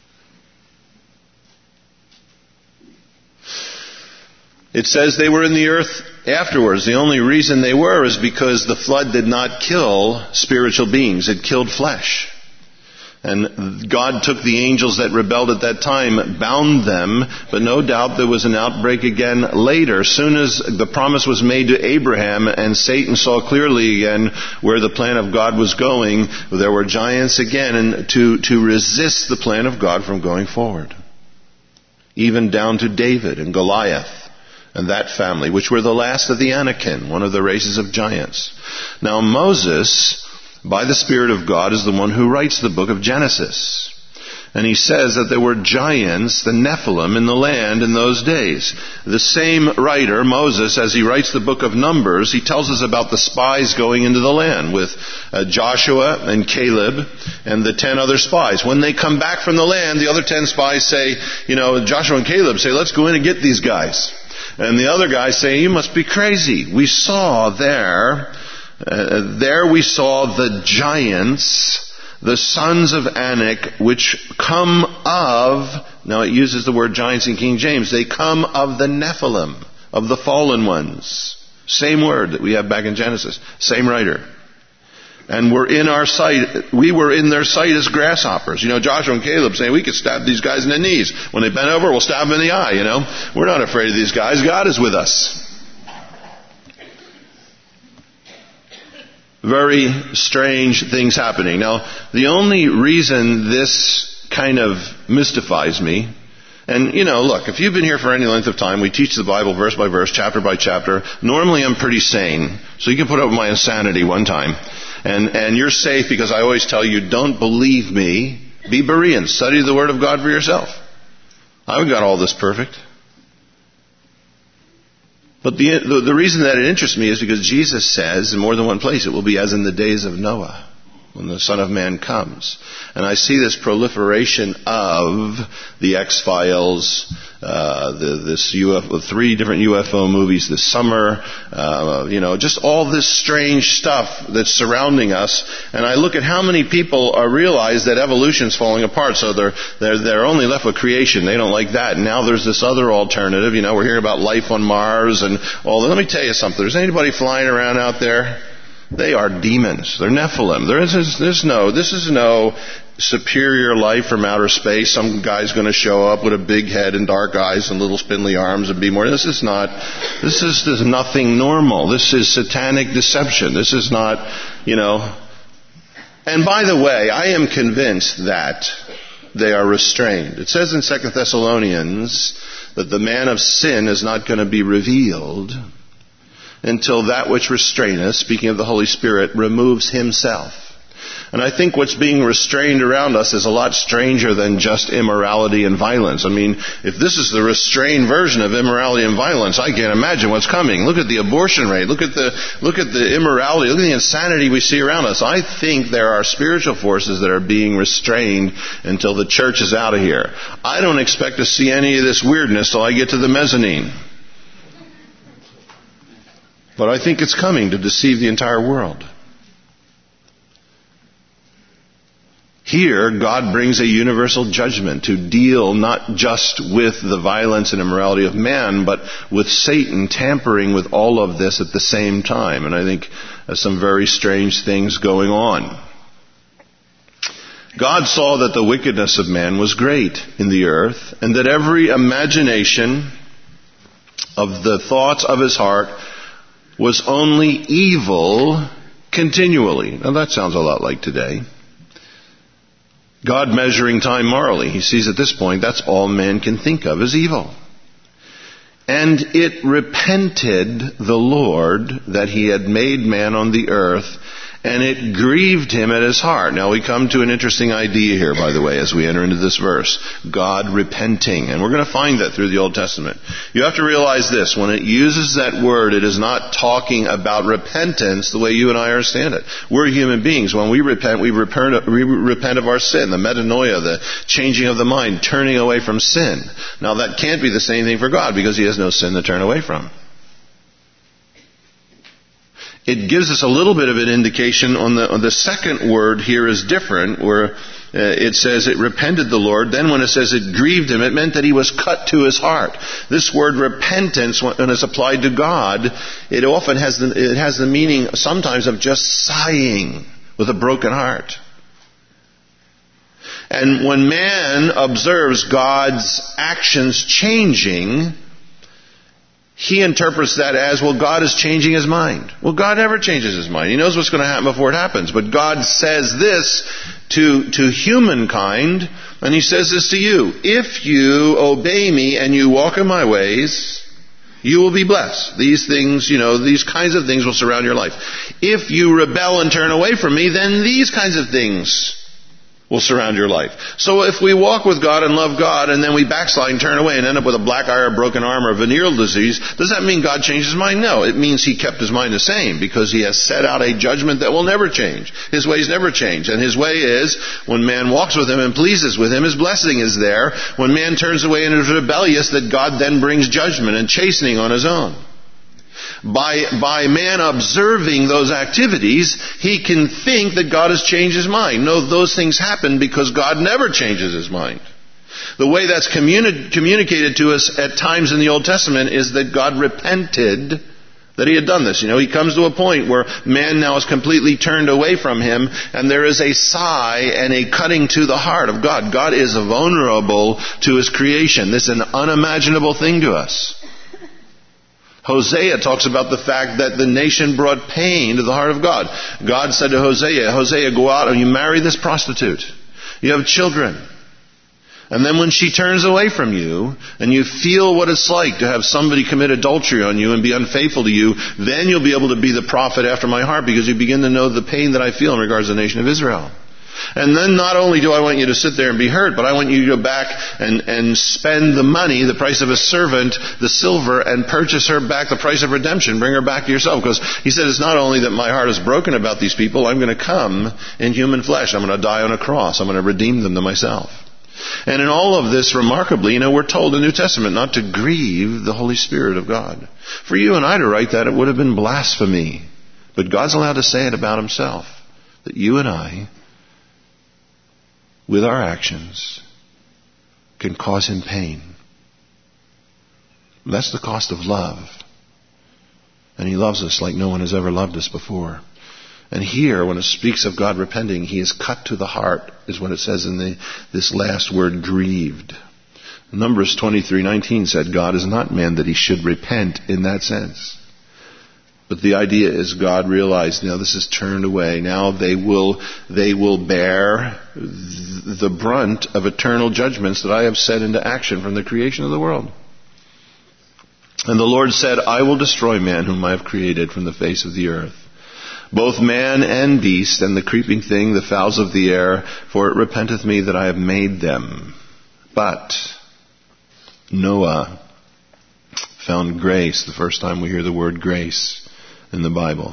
It says they were in the earth afterwards. The only reason they were is because the flood did not kill spiritual beings. It killed flesh. And God took the angels that rebelled at that time, bound them, but no doubt there was an outbreak again later. As soon as the promise was made to Abraham and Satan saw clearly again where the plan of God was going, there were giants again and to, to resist the plan of God from going forward. Even down to David and Goliath and that family, which were the last of the Anakim, one of the races of giants. Now Moses, by the Spirit of God, is the one who writes the book of Genesis. And he says that there were giants, the Nephilim, in the land in those days. The same writer, Moses, as he writes the book of Numbers, he tells us about the spies going into the land with uh, Joshua and Caleb and the ten other spies. When they come back from the land, the other ten spies say, you know, Joshua and Caleb say, let's go in and get these guys. And the other guys say, you must be crazy. We saw there, uh, there we saw the giants, the sons of Anak, which come of, now it uses the word giants in King James, they come of the Nephilim, of the fallen ones. Same word that we have back in Genesis. Same writer. And we're in our sight, we were in their sight as grasshoppers. You know, Joshua and Caleb saying, we could stab these guys in the knees. When they bend over, we'll stab them in the eye, you know. We're not afraid of these guys. God is with us. Very strange things happening. Now, the only reason this kind of mystifies me, and, you know, look, if you've been here for any length of time, we teach the Bible verse by verse, chapter by chapter. Normally I'm pretty sane, so you can put up with my insanity one time. And, and you're safe because I always tell you, don't believe me. Be Berean. Study the Word of God for yourself. I haven't got all this perfect. But the, the, the reason that it interests me is because Jesus says in more than one place, it will be as in the days of Noah, when the Son of Man comes. And I see this proliferation of the X-Files, uh, the, this U F O, three different U F O movies this summer, uh, you know, just all this strange stuff that's surrounding us. And I look at how many people are realize that evolution's falling apart, so they're, they're, they're only left with creation. They don't like that. And now there's this other alternative. You know, we're hearing about life on Mars and all that. Let me tell you something. There's anybody flying around out there? They are demons. They're Nephilim. There is, there's no, this is no superior life from outer space. Some guy's going to show up with a big head and dark eyes and little spindly arms and be more. This is not, this is, this is nothing normal. This is satanic deception. This is not, you know. And by the way, I am convinced that they are restrained. It says in Second Thessalonians that the man of sin is not going to be revealed until that which restraineth, speaking of the Holy Spirit, removes himself. And I think what's being restrained around us is a lot stranger than just immorality and violence. I mean, if this is the restrained version of immorality and violence, I can't imagine what's coming. Look at the abortion rate. Look at the, look at the immorality. Look at the insanity we see around us. I think there are spiritual forces that are being restrained until the church is out of here. I don't expect to see any of this weirdness till I get to the mezzanine. But I think it's coming to deceive the entire world. Here, God brings a universal judgment to deal not just with the violence and immorality of man, but with Satan tampering with all of this at the same time. And I think there's some very strange things going on. God saw that the wickedness of man was great in the earth, and that every imagination of the thoughts of his heart was only evil continually. Now that sounds a lot like today. God measuring time morally. He sees at this point that's all man can think of is evil. And it repented the Lord that he had made man on the earth, and it grieved him at his heart. Now we come to an interesting idea here, by the way, as we enter into this verse. God repenting. And we're going to find that through the Old Testament. You have to realize this. When it uses that word, it is not talking about repentance the way you and I understand it. We're human beings. When we repent, we repent, we repent of our sin, the metanoia, the changing of the mind, turning away from sin. Now that can't be the same thing for God, because he has no sin to turn away from. It gives us a little bit of an indication on the on the second word here is different, where uh, it says it repented the Lord. Then when it says it grieved him, it meant that he was cut to his heart. This word repentance, when it's applied to God, it often has the, it has the meaning sometimes of just sighing with a broken heart. And when man observes God's actions changing, he interprets that as, well, God is changing his mind. Well, God never changes his mind. He knows what's going to happen before it happens. But God says this to, to humankind, and he says this to you. If you obey me and you walk in my ways, you will be blessed. These things, you know, these kinds of things will surround your life. If you rebel and turn away from me, then these kinds of things will surround your life. So if we walk with God and love God, and then we backslide and turn away and end up with a black eye or a broken arm or venereal disease, does that mean God changed his mind? No. It means he kept his mind the same, because he has set out a judgment that will never change. His ways never change. And his way is, when man walks with him and pleases with him, his blessing is there. When man turns away and is rebellious, that God then brings judgment and chastening on his own. By, by man observing those activities, he can think that God has changed his mind. No, those things happen because God never changes his mind. The way that's communi- communicated to us at times in the Old Testament is that God repented that he had done this. You know, he comes to a point where man now is completely turned away from him, and there is a sigh and a cutting to the heart of God. God is vulnerable to his creation. This is an unimaginable thing to us. Hosea talks about the fact that the nation brought pain to the heart of God. God said to Hosea, Hosea, go out and you marry this prostitute. You have children. And then when she turns away from you, and you feel what it's like to have somebody commit adultery on you and be unfaithful to you, then you'll be able to be the prophet after my heart, because you begin to know the pain that I feel in regards to the nation of Israel. And then not only do I want you to sit there and be hurt, but I want you to go back and, and spend the money, the price of a servant, the silver, and purchase her back, the price of redemption. Bring her back to yourself. Because he said, it's not only that my heart is broken about these people, I'm going to come in human flesh. I'm going to die on a cross. I'm going to redeem them to myself. And in all of this, remarkably, you know, we're told in the New Testament not to grieve the Holy Spirit of God. For you and I to write that, it would have been blasphemy. But God's allowed to say it about himself. That you and I, with our actions, can cause him pain. That's the cost of love. And he loves us like no one has ever loved us before. And here, when it speaks of God repenting, he is cut to the heart, is what it says in the, this last word, grieved. Numbers twenty-three nineteen said, God is not man that he should repent in that sense. But the idea is God realized, now this is turned away. Now they will, they will bear the brunt of eternal judgments that I have set into action from the creation of the world. And the Lord said, I will destroy man whom I have created from the face of the earth, both man and beast, and the creeping thing, the fowls of the air, for it repenteth me that I have made them. But Noah found grace, the first time we hear the word grace in the Bible.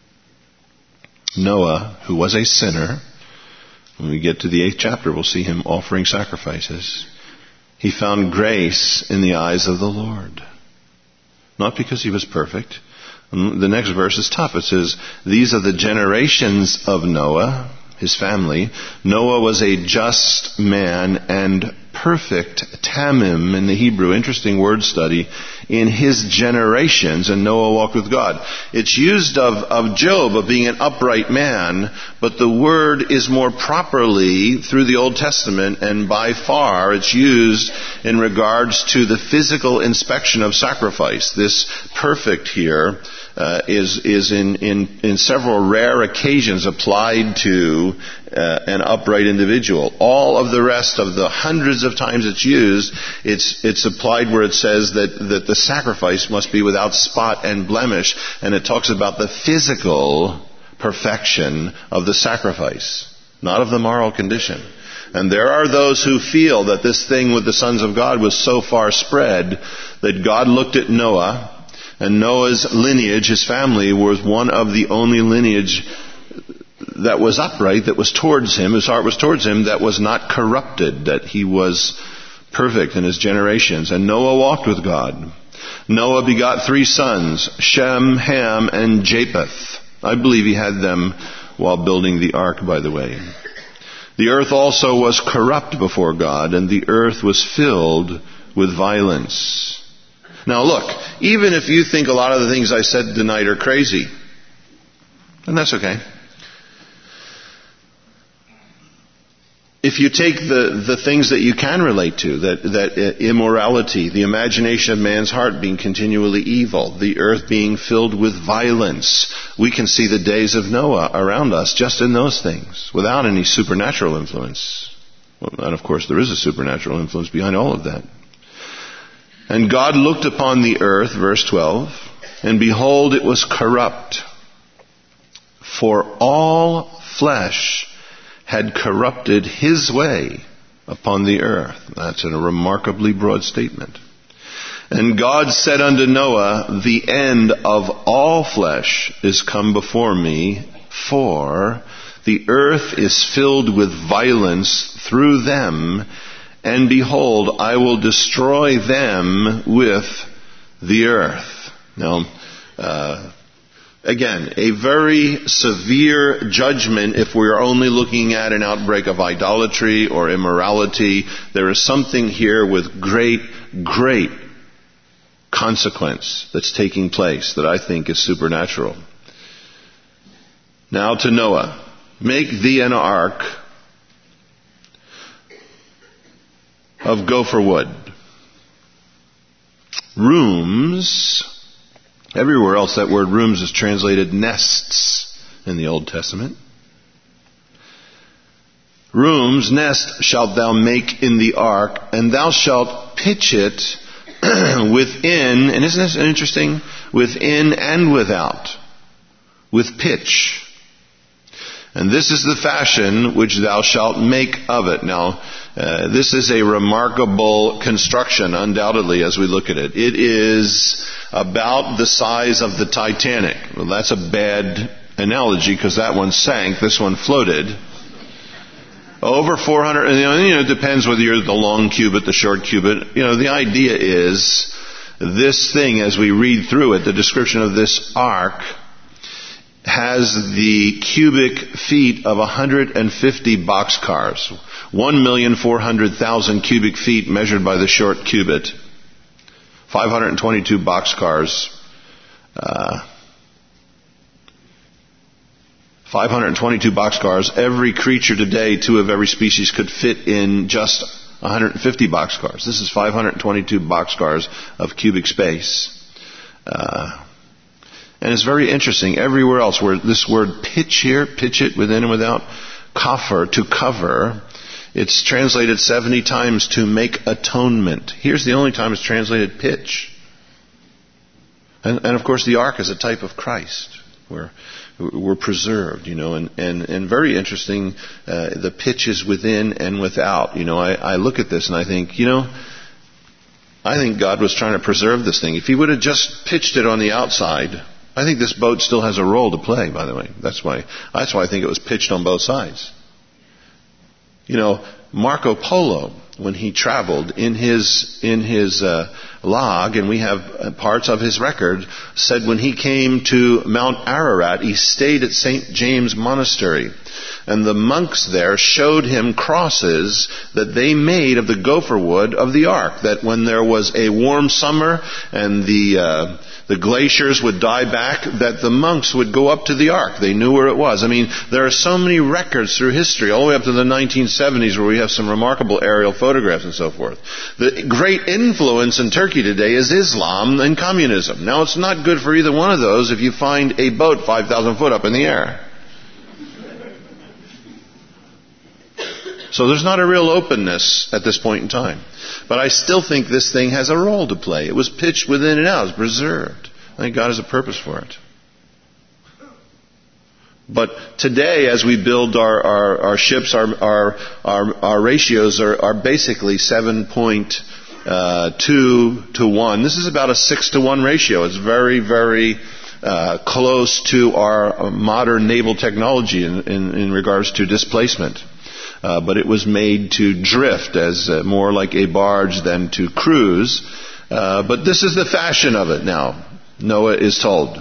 Noah, who was a sinner, when we get to the eighth chapter, we'll see him offering sacrifices. He found grace in the eyes of the Lord. Not because he was perfect. The next verse is tough. It says, these are the generations of Noah. his family. Noah was a just man and perfect, tamim in the Hebrew, interesting word study, in his generations, and Noah walked with God. It's used of, of Job, of being an upright man, but the word is more properly through the Old Testament, and by far it's used in regards to the physical inspection of sacrifice. This perfect here uh, is is in, in, in several rare occasions applied to uh, an upright individual. All of the rest of the hundreds of times it's used, it's it's applied where it says that, that the sacrifice must be without spot and blemish, and it talks about the physical perfection of the sacrifice, not of the moral condition. And there are those who feel that this thing with the sons of God was so far spread that God looked at Noah, and Noah's lineage, his family, was one of the only lineage that was upright, that was towards him, his heart was towards him, that was not corrupted, that he was perfect in his generations. And Noah walked with God. Noah begot three sons, Shem, Ham, and Japheth. I believe he had them while building the ark, by the way. The earth also was corrupt before God, and the earth was filled with violence. Now look, even if you think a lot of the things I said tonight are crazy, and that's okay. If you take the, the things that you can relate to, that, that immorality, the imagination of man's heart being continually evil, the earth being filled with violence, we can see the days of Noah around us just in those things, without any supernatural influence. Well, and of course there is a supernatural influence behind all of that. And God looked upon the earth, verse twelve, and behold, it was corrupt, for all flesh had corrupted his way upon the earth. That's a remarkably broad statement. And God said unto Noah, the end of all flesh is come before me, for the earth is filled with violence through them, and behold, I will destroy them with the earth. Now, uh, Again, a very severe judgment if we are only looking at an outbreak of idolatry or immorality. There is something here with great, great consequence that's taking place that I think is supernatural. Now to Noah. Make thee an ark of gopher wood. Rooms. Everywhere else that word rooms is translated nests in the Old Testament. Rooms, nest, shalt thou make in the ark, and thou shalt pitch it within, and isn't this interesting? Within and without, with pitch. And this is the fashion which thou shalt make of it. Now, uh, this is a remarkable construction, undoubtedly, as we look at it. It is about the size of the Titanic. Well, that's a bad analogy because that one sank, this one floated. Over four hundred, you know, you know, it depends whether you're the long cubit, the short cubit. You know, the idea is this thing, as we read through it, the description of this ark has the cubic feet of one hundred fifty boxcars. one million four hundred thousand cubic feet measured by the short cubit. five hundred twenty-two boxcars. Uh, five hundred twenty-two boxcars. Every creature today, two of every species, could fit in just one hundred fifty boxcars. This is five hundred twenty-two boxcars of cubic space. Uh, And it's very interesting. Everywhere else where this word pitch here, pitch it within and without, kafir, to cover, it's translated seventy times to make atonement. Here's the only time it's translated pitch. And, and of course the ark is a type of Christ. We're, we're preserved, you know, and, and, and very interesting, uh, the pitch is within and without. You know, I, I look at this and I think, you know, I think God was trying to preserve this thing. If He would have just pitched it on the outside, I think this boat still has a role to play, by the way. That's why, that's why I think it was pitched on both sides. You know, Marco Polo, when he traveled in his, in his, uh, log, and we have parts of his record, said when he came to Mount Ararat, he stayed at Saint James Monastery. And the monks there showed him crosses that they made of the gopher wood of the ark, that when there was a warm summer and the uh, the glaciers would die back, that the monks would go up to the ark. They knew where it was. I mean, there are so many records through history, all the way up to the nineteen seventies, where we have some remarkable aerial photographs and so forth. The great influence in Turkey today is Islam and communism. Now, it's not good for either one of those if you find a boat five thousand foot up in the air. So there's not a real openness at this point in time. But I still think this thing has a role to play. It was pitched within and out. It's preserved. I think God has a purpose for it. But today, as we build our, our, our ships, our, our, our, our ratios are, are basically seven point two to one. This is about a six to one ratio. It's very, very uh, close to our modern naval technology in, in, in regards to displacement. Uh, but it was made to drift as uh, more like a barge than to cruise. Uh, but this is the fashion of it now, Noah is told.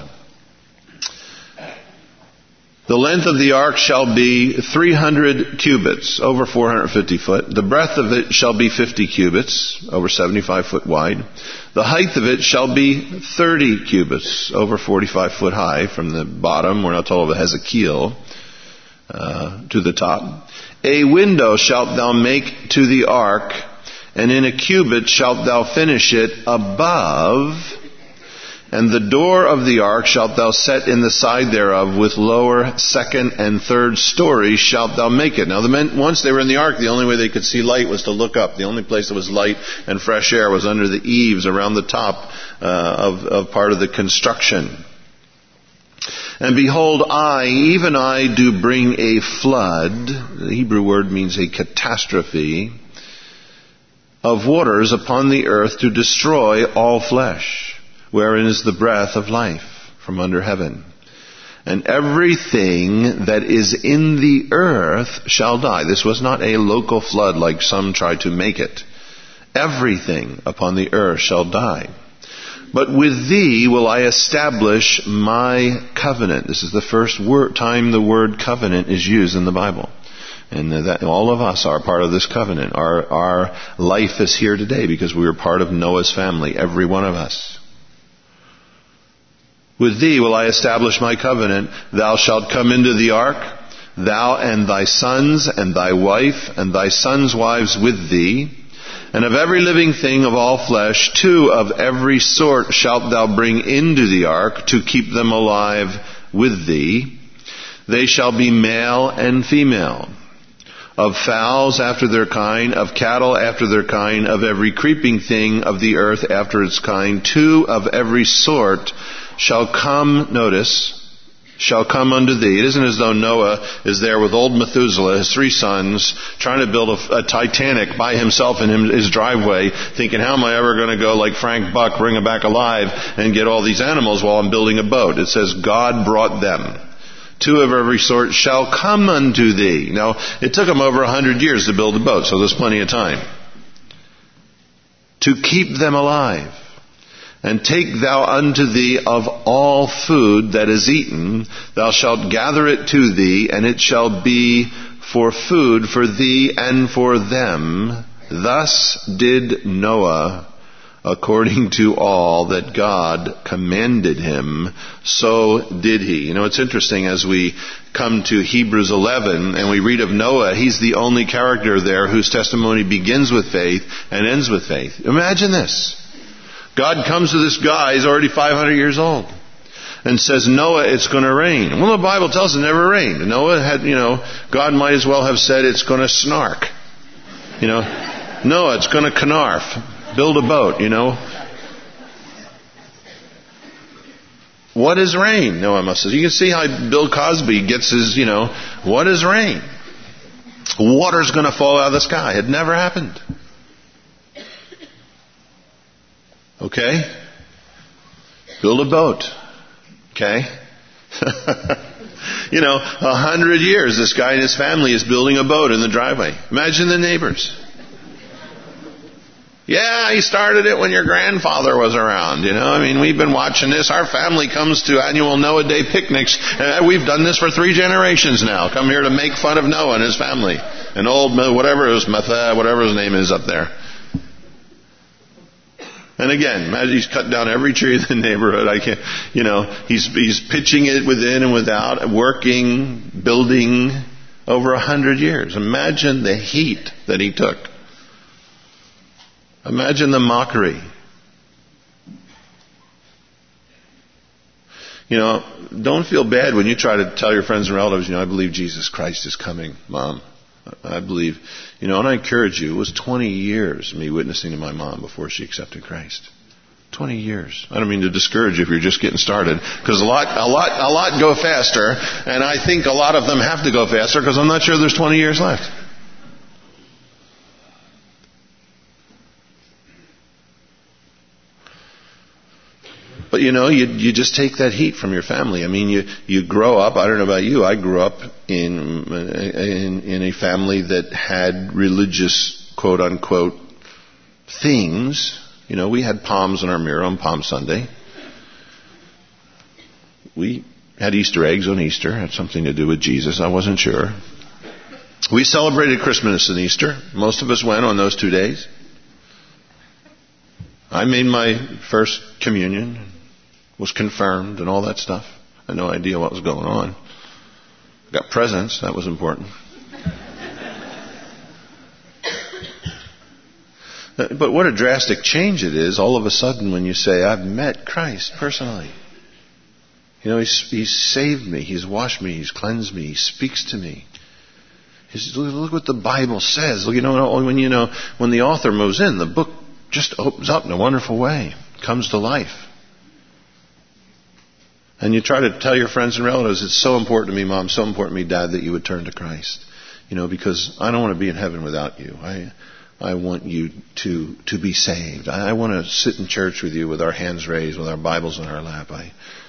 The length of the ark shall be three hundred cubits, over four hundred fifty foot. The breadth of it shall be fifty cubits, over seventy-five foot wide. The height of it shall be thirty cubits, over forty-five foot high from the bottom. We're not told if it has a keel, uh, to the top. A window shalt thou make to the ark, and in a cubit shalt thou finish it above, and the door of the ark shalt thou set in the side thereof, with lower, second, and third stories shalt thou make it. Now, the men, once they were in the ark, the only way they could see light was to look up. The only place that was light and fresh air was under the eaves around the top uh, of, of part of the construction. And behold, I, even I, do bring a flood, the Hebrew word means a catastrophe, of waters upon the earth to destroy all flesh, wherein is the breath of life from under heaven. And everything that is in the earth shall die. This was not a local flood like some tried to make it. Everything upon the earth shall die. But with thee will I establish my covenant. This is the first word, time the word covenant is used in the Bible. And that all of us are part of this covenant. Our, our life is here today because we are part of Noah's family, every one of us. With thee will I establish my covenant. Thou shalt come into the ark, thou and thy sons and thy wife and thy sons' wives with thee. And of every living thing of all flesh, two of every sort shalt thou bring into the ark to keep them alive with thee. They shall be male and female. Of fowls after their kind, of cattle after their kind, of every creeping thing of the earth after its kind, two of every sort shall come, notice, shall come unto thee. It isn't as though Noah is there with old Methuselah, his three sons, trying to build a, a Titanic by himself in him, his driveway, thinking, how am I ever going to go like Frank Buck, bring him back alive, and get all these animals while I'm building a boat? It says, God brought them. Two of every sort shall come unto thee. Now, it took them over a hundred years to build the boat, so there's plenty of time. To keep them alive. And take thou unto thee of all food that is eaten, thou shalt gather it to thee, and it shall be for food for thee and for them. Thus did Noah, according to all that God commanded him, so did he. You know, it's interesting as we come to Hebrews eleven and we read of Noah, he's the only character there whose testimony begins with faith and ends with faith. Imagine this. God comes to this guy, he's already five hundred years old, and says, Noah, it's going to rain. Well, the Bible tells us it never rained. Noah had, you know, God might as well have said it's going to snark. You know, Noah, it's going to canarf. Build a boat, you know. What is rain? Noah must say. You can see how Bill Cosby gets his, you know, what is rain? Water's going to fall out of the sky. It never happened. Okay? Build a boat. Okay? You know, a hundred years this guy and his family is building a boat in the driveway. Imagine the neighbors. Yeah, he started it when your grandfather was around. You know, I mean, we've been watching this. Our family comes to annual Noah Day picnics. And we've done this for three generations now. Come here to make fun of Noah and his family. And old, whatever it was, Metha, whatever his name is up there. And again, imagine he's cut down every tree in the neighborhood. I can't, you know, he's, he's pitching it within and without, working, building over a hundred years. Imagine the heat that he took. Imagine the mockery. You know, don't feel bad when you try to tell your friends and relatives, you know, I believe Jesus Christ is coming, Mom. I believe, you know, and I encourage you, it was twenty years me witnessing to my mom before she accepted Christ. twenty years. I don't mean to discourage you if you're just getting started, because a lot, a lot, a lot go faster, and I think a lot of them have to go faster because I'm not sure there's twenty years left. But you know, you you just take that heat from your family. I mean, you you grow up. I don't know about you. I grew up in in in a family that had religious quote unquote things. You know, we had palms in our mirror on Palm Sunday. We had Easter eggs on Easter. It had something to do with Jesus. I wasn't sure. We celebrated Christmas and Easter. Most of us went on those two days. I made my first communion. Was confirmed and all that stuff. I had no idea what was going on. Got presents. That was important. But what a drastic change it is all of a sudden when you say, I've met Christ personally. You know, he's, he's saved me. He's washed me. He's cleansed me. He speaks to me. He's, look what the Bible says. You know, when you know, when the author moves in, the book just opens up in a wonderful way. Comes to life. And you try to tell your friends and relatives, it's so important to me, Mom, so important to me, Dad, that you would turn to Christ. You know, because I don't want to be in heaven without you. I I want you to to be saved. I, I want to sit in church with you with our hands raised, with our Bibles in our lap. I,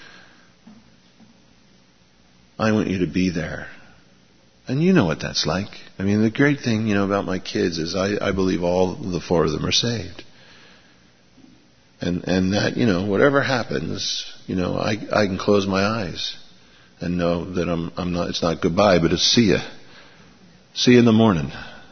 I want you to be there. And you know what that's like. I mean, the great thing, you know, about my kids is I, I believe all the four of them are saved. And and that, you know, whatever happens, you know, I I can close my eyes and know that I'm I'm not it's not goodbye, but it's see ya. See you in the morning.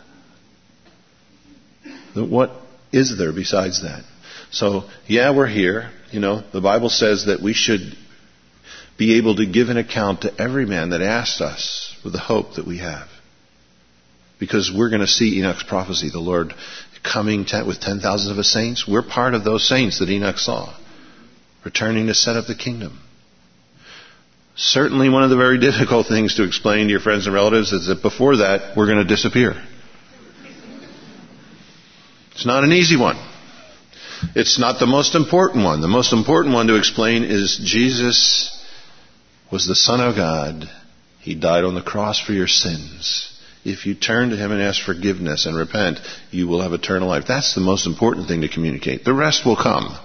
What is there besides that? So, yeah, we're here. You know, the Bible says that we should be able to give an account to every man that asks us with the hope that we have. Because we're going to see Enoch's prophecy, the Lord coming ten, with ten thousand of his saints. We're part of those saints that Enoch saw, returning to set up the kingdom. Certainly one of the very difficult things to explain to your friends and relatives is that before that, we're going to disappear. It's not an easy one. It's not the most important one. The most important one to explain is Jesus was the Son of God. He died on the cross for your sins. If you turn to him and ask forgiveness and repent, you will have eternal life. That's the most important thing to communicate. The rest will come.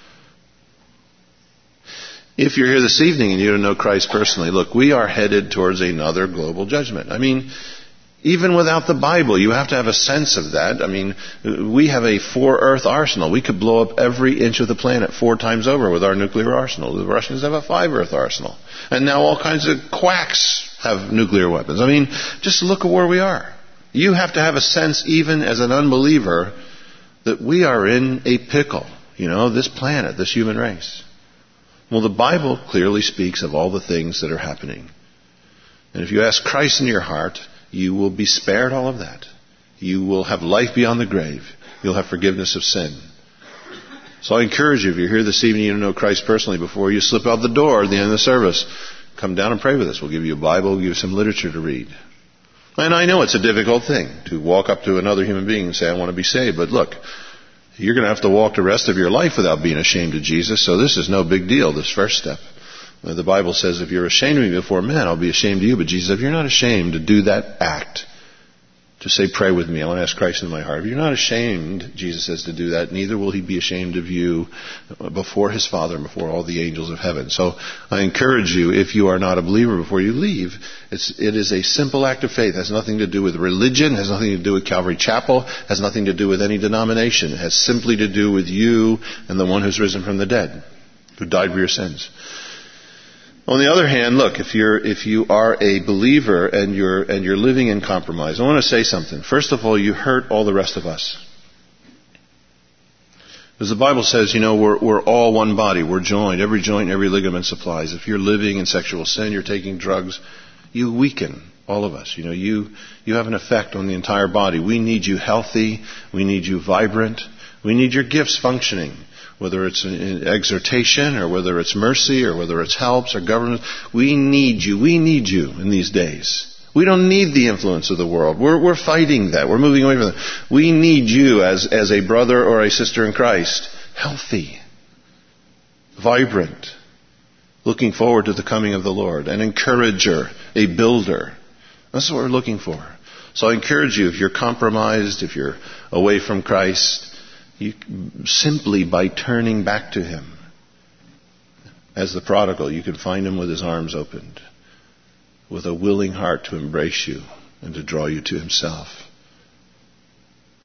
If you're here this evening and you don't know Christ personally, look, we are headed towards another global judgment. I mean, even without the Bible, you have to have a sense of that. I mean, we have a four-earth arsenal. We could blow up every inch of the planet four times over with our nuclear arsenal. The Russians have a five-earth arsenal. And now all kinds of quacks have nuclear weapons. I mean, just look at where we are. You have to have a sense, even as an unbeliever, that we are in a pickle. You know, this planet, this human race. Well, the Bible clearly speaks of all the things that are happening. And if you ask Christ in your heart, you will be spared all of that. You will have life beyond the grave. You'll have forgiveness of sin. So I encourage you, if you're here this evening, you don't know Christ personally, before you slip out the door at the end of the service, come down and pray with us. We'll give you a Bible, we'll give you some literature to read. And I know it's a difficult thing to walk up to another human being and say, I want to be saved. But look, you're going to have to walk the rest of your life without being ashamed of Jesus. So this is no big deal, this first step. The Bible says, if you're ashamed of me before men, I'll be ashamed of you. But Jesus said, if you're not ashamed to do that act, to say, pray with me. I want to ask Christ into my heart. If you're not ashamed, Jesus says, to do that, neither will he be ashamed of you before his Father and before all the angels of heaven. So I encourage you, if you are not a believer before you leave, it's, it is a simple act of faith. It has nothing to do with religion, has nothing to do with Calvary Chapel, has nothing to do with any denomination. It has simply to do with you and the one who's risen from the dead, who died for your sins. On the other hand, look, if you're if you are a believer and you're and you're living in compromise, I want to say something. First of all, you hurt all the rest of us. As the Bible says, you know, we're we're all one body. We're joined. Every joint and every ligament supplies. If you're living in sexual sin, you're taking drugs, you weaken all of us. You know, you you have an effect on the entire body. We need you healthy. We need you vibrant. We need your gifts functioning. Whether it's an exhortation or whether it's mercy or whether it's helps or government, we need you. We need you in these days. We don't need the influence of the world. We're, we're fighting that. We're moving away from that. We need you as, as a brother or a sister in Christ. Healthy, vibrant, looking forward to the coming of the Lord, an encourager, a builder. That's what we're looking for. So I encourage you, if you're compromised, if you're away from Christ, You, simply by turning back to him. As the prodigal, you can find him with his arms opened, with a willing heart to embrace you and to draw you to himself.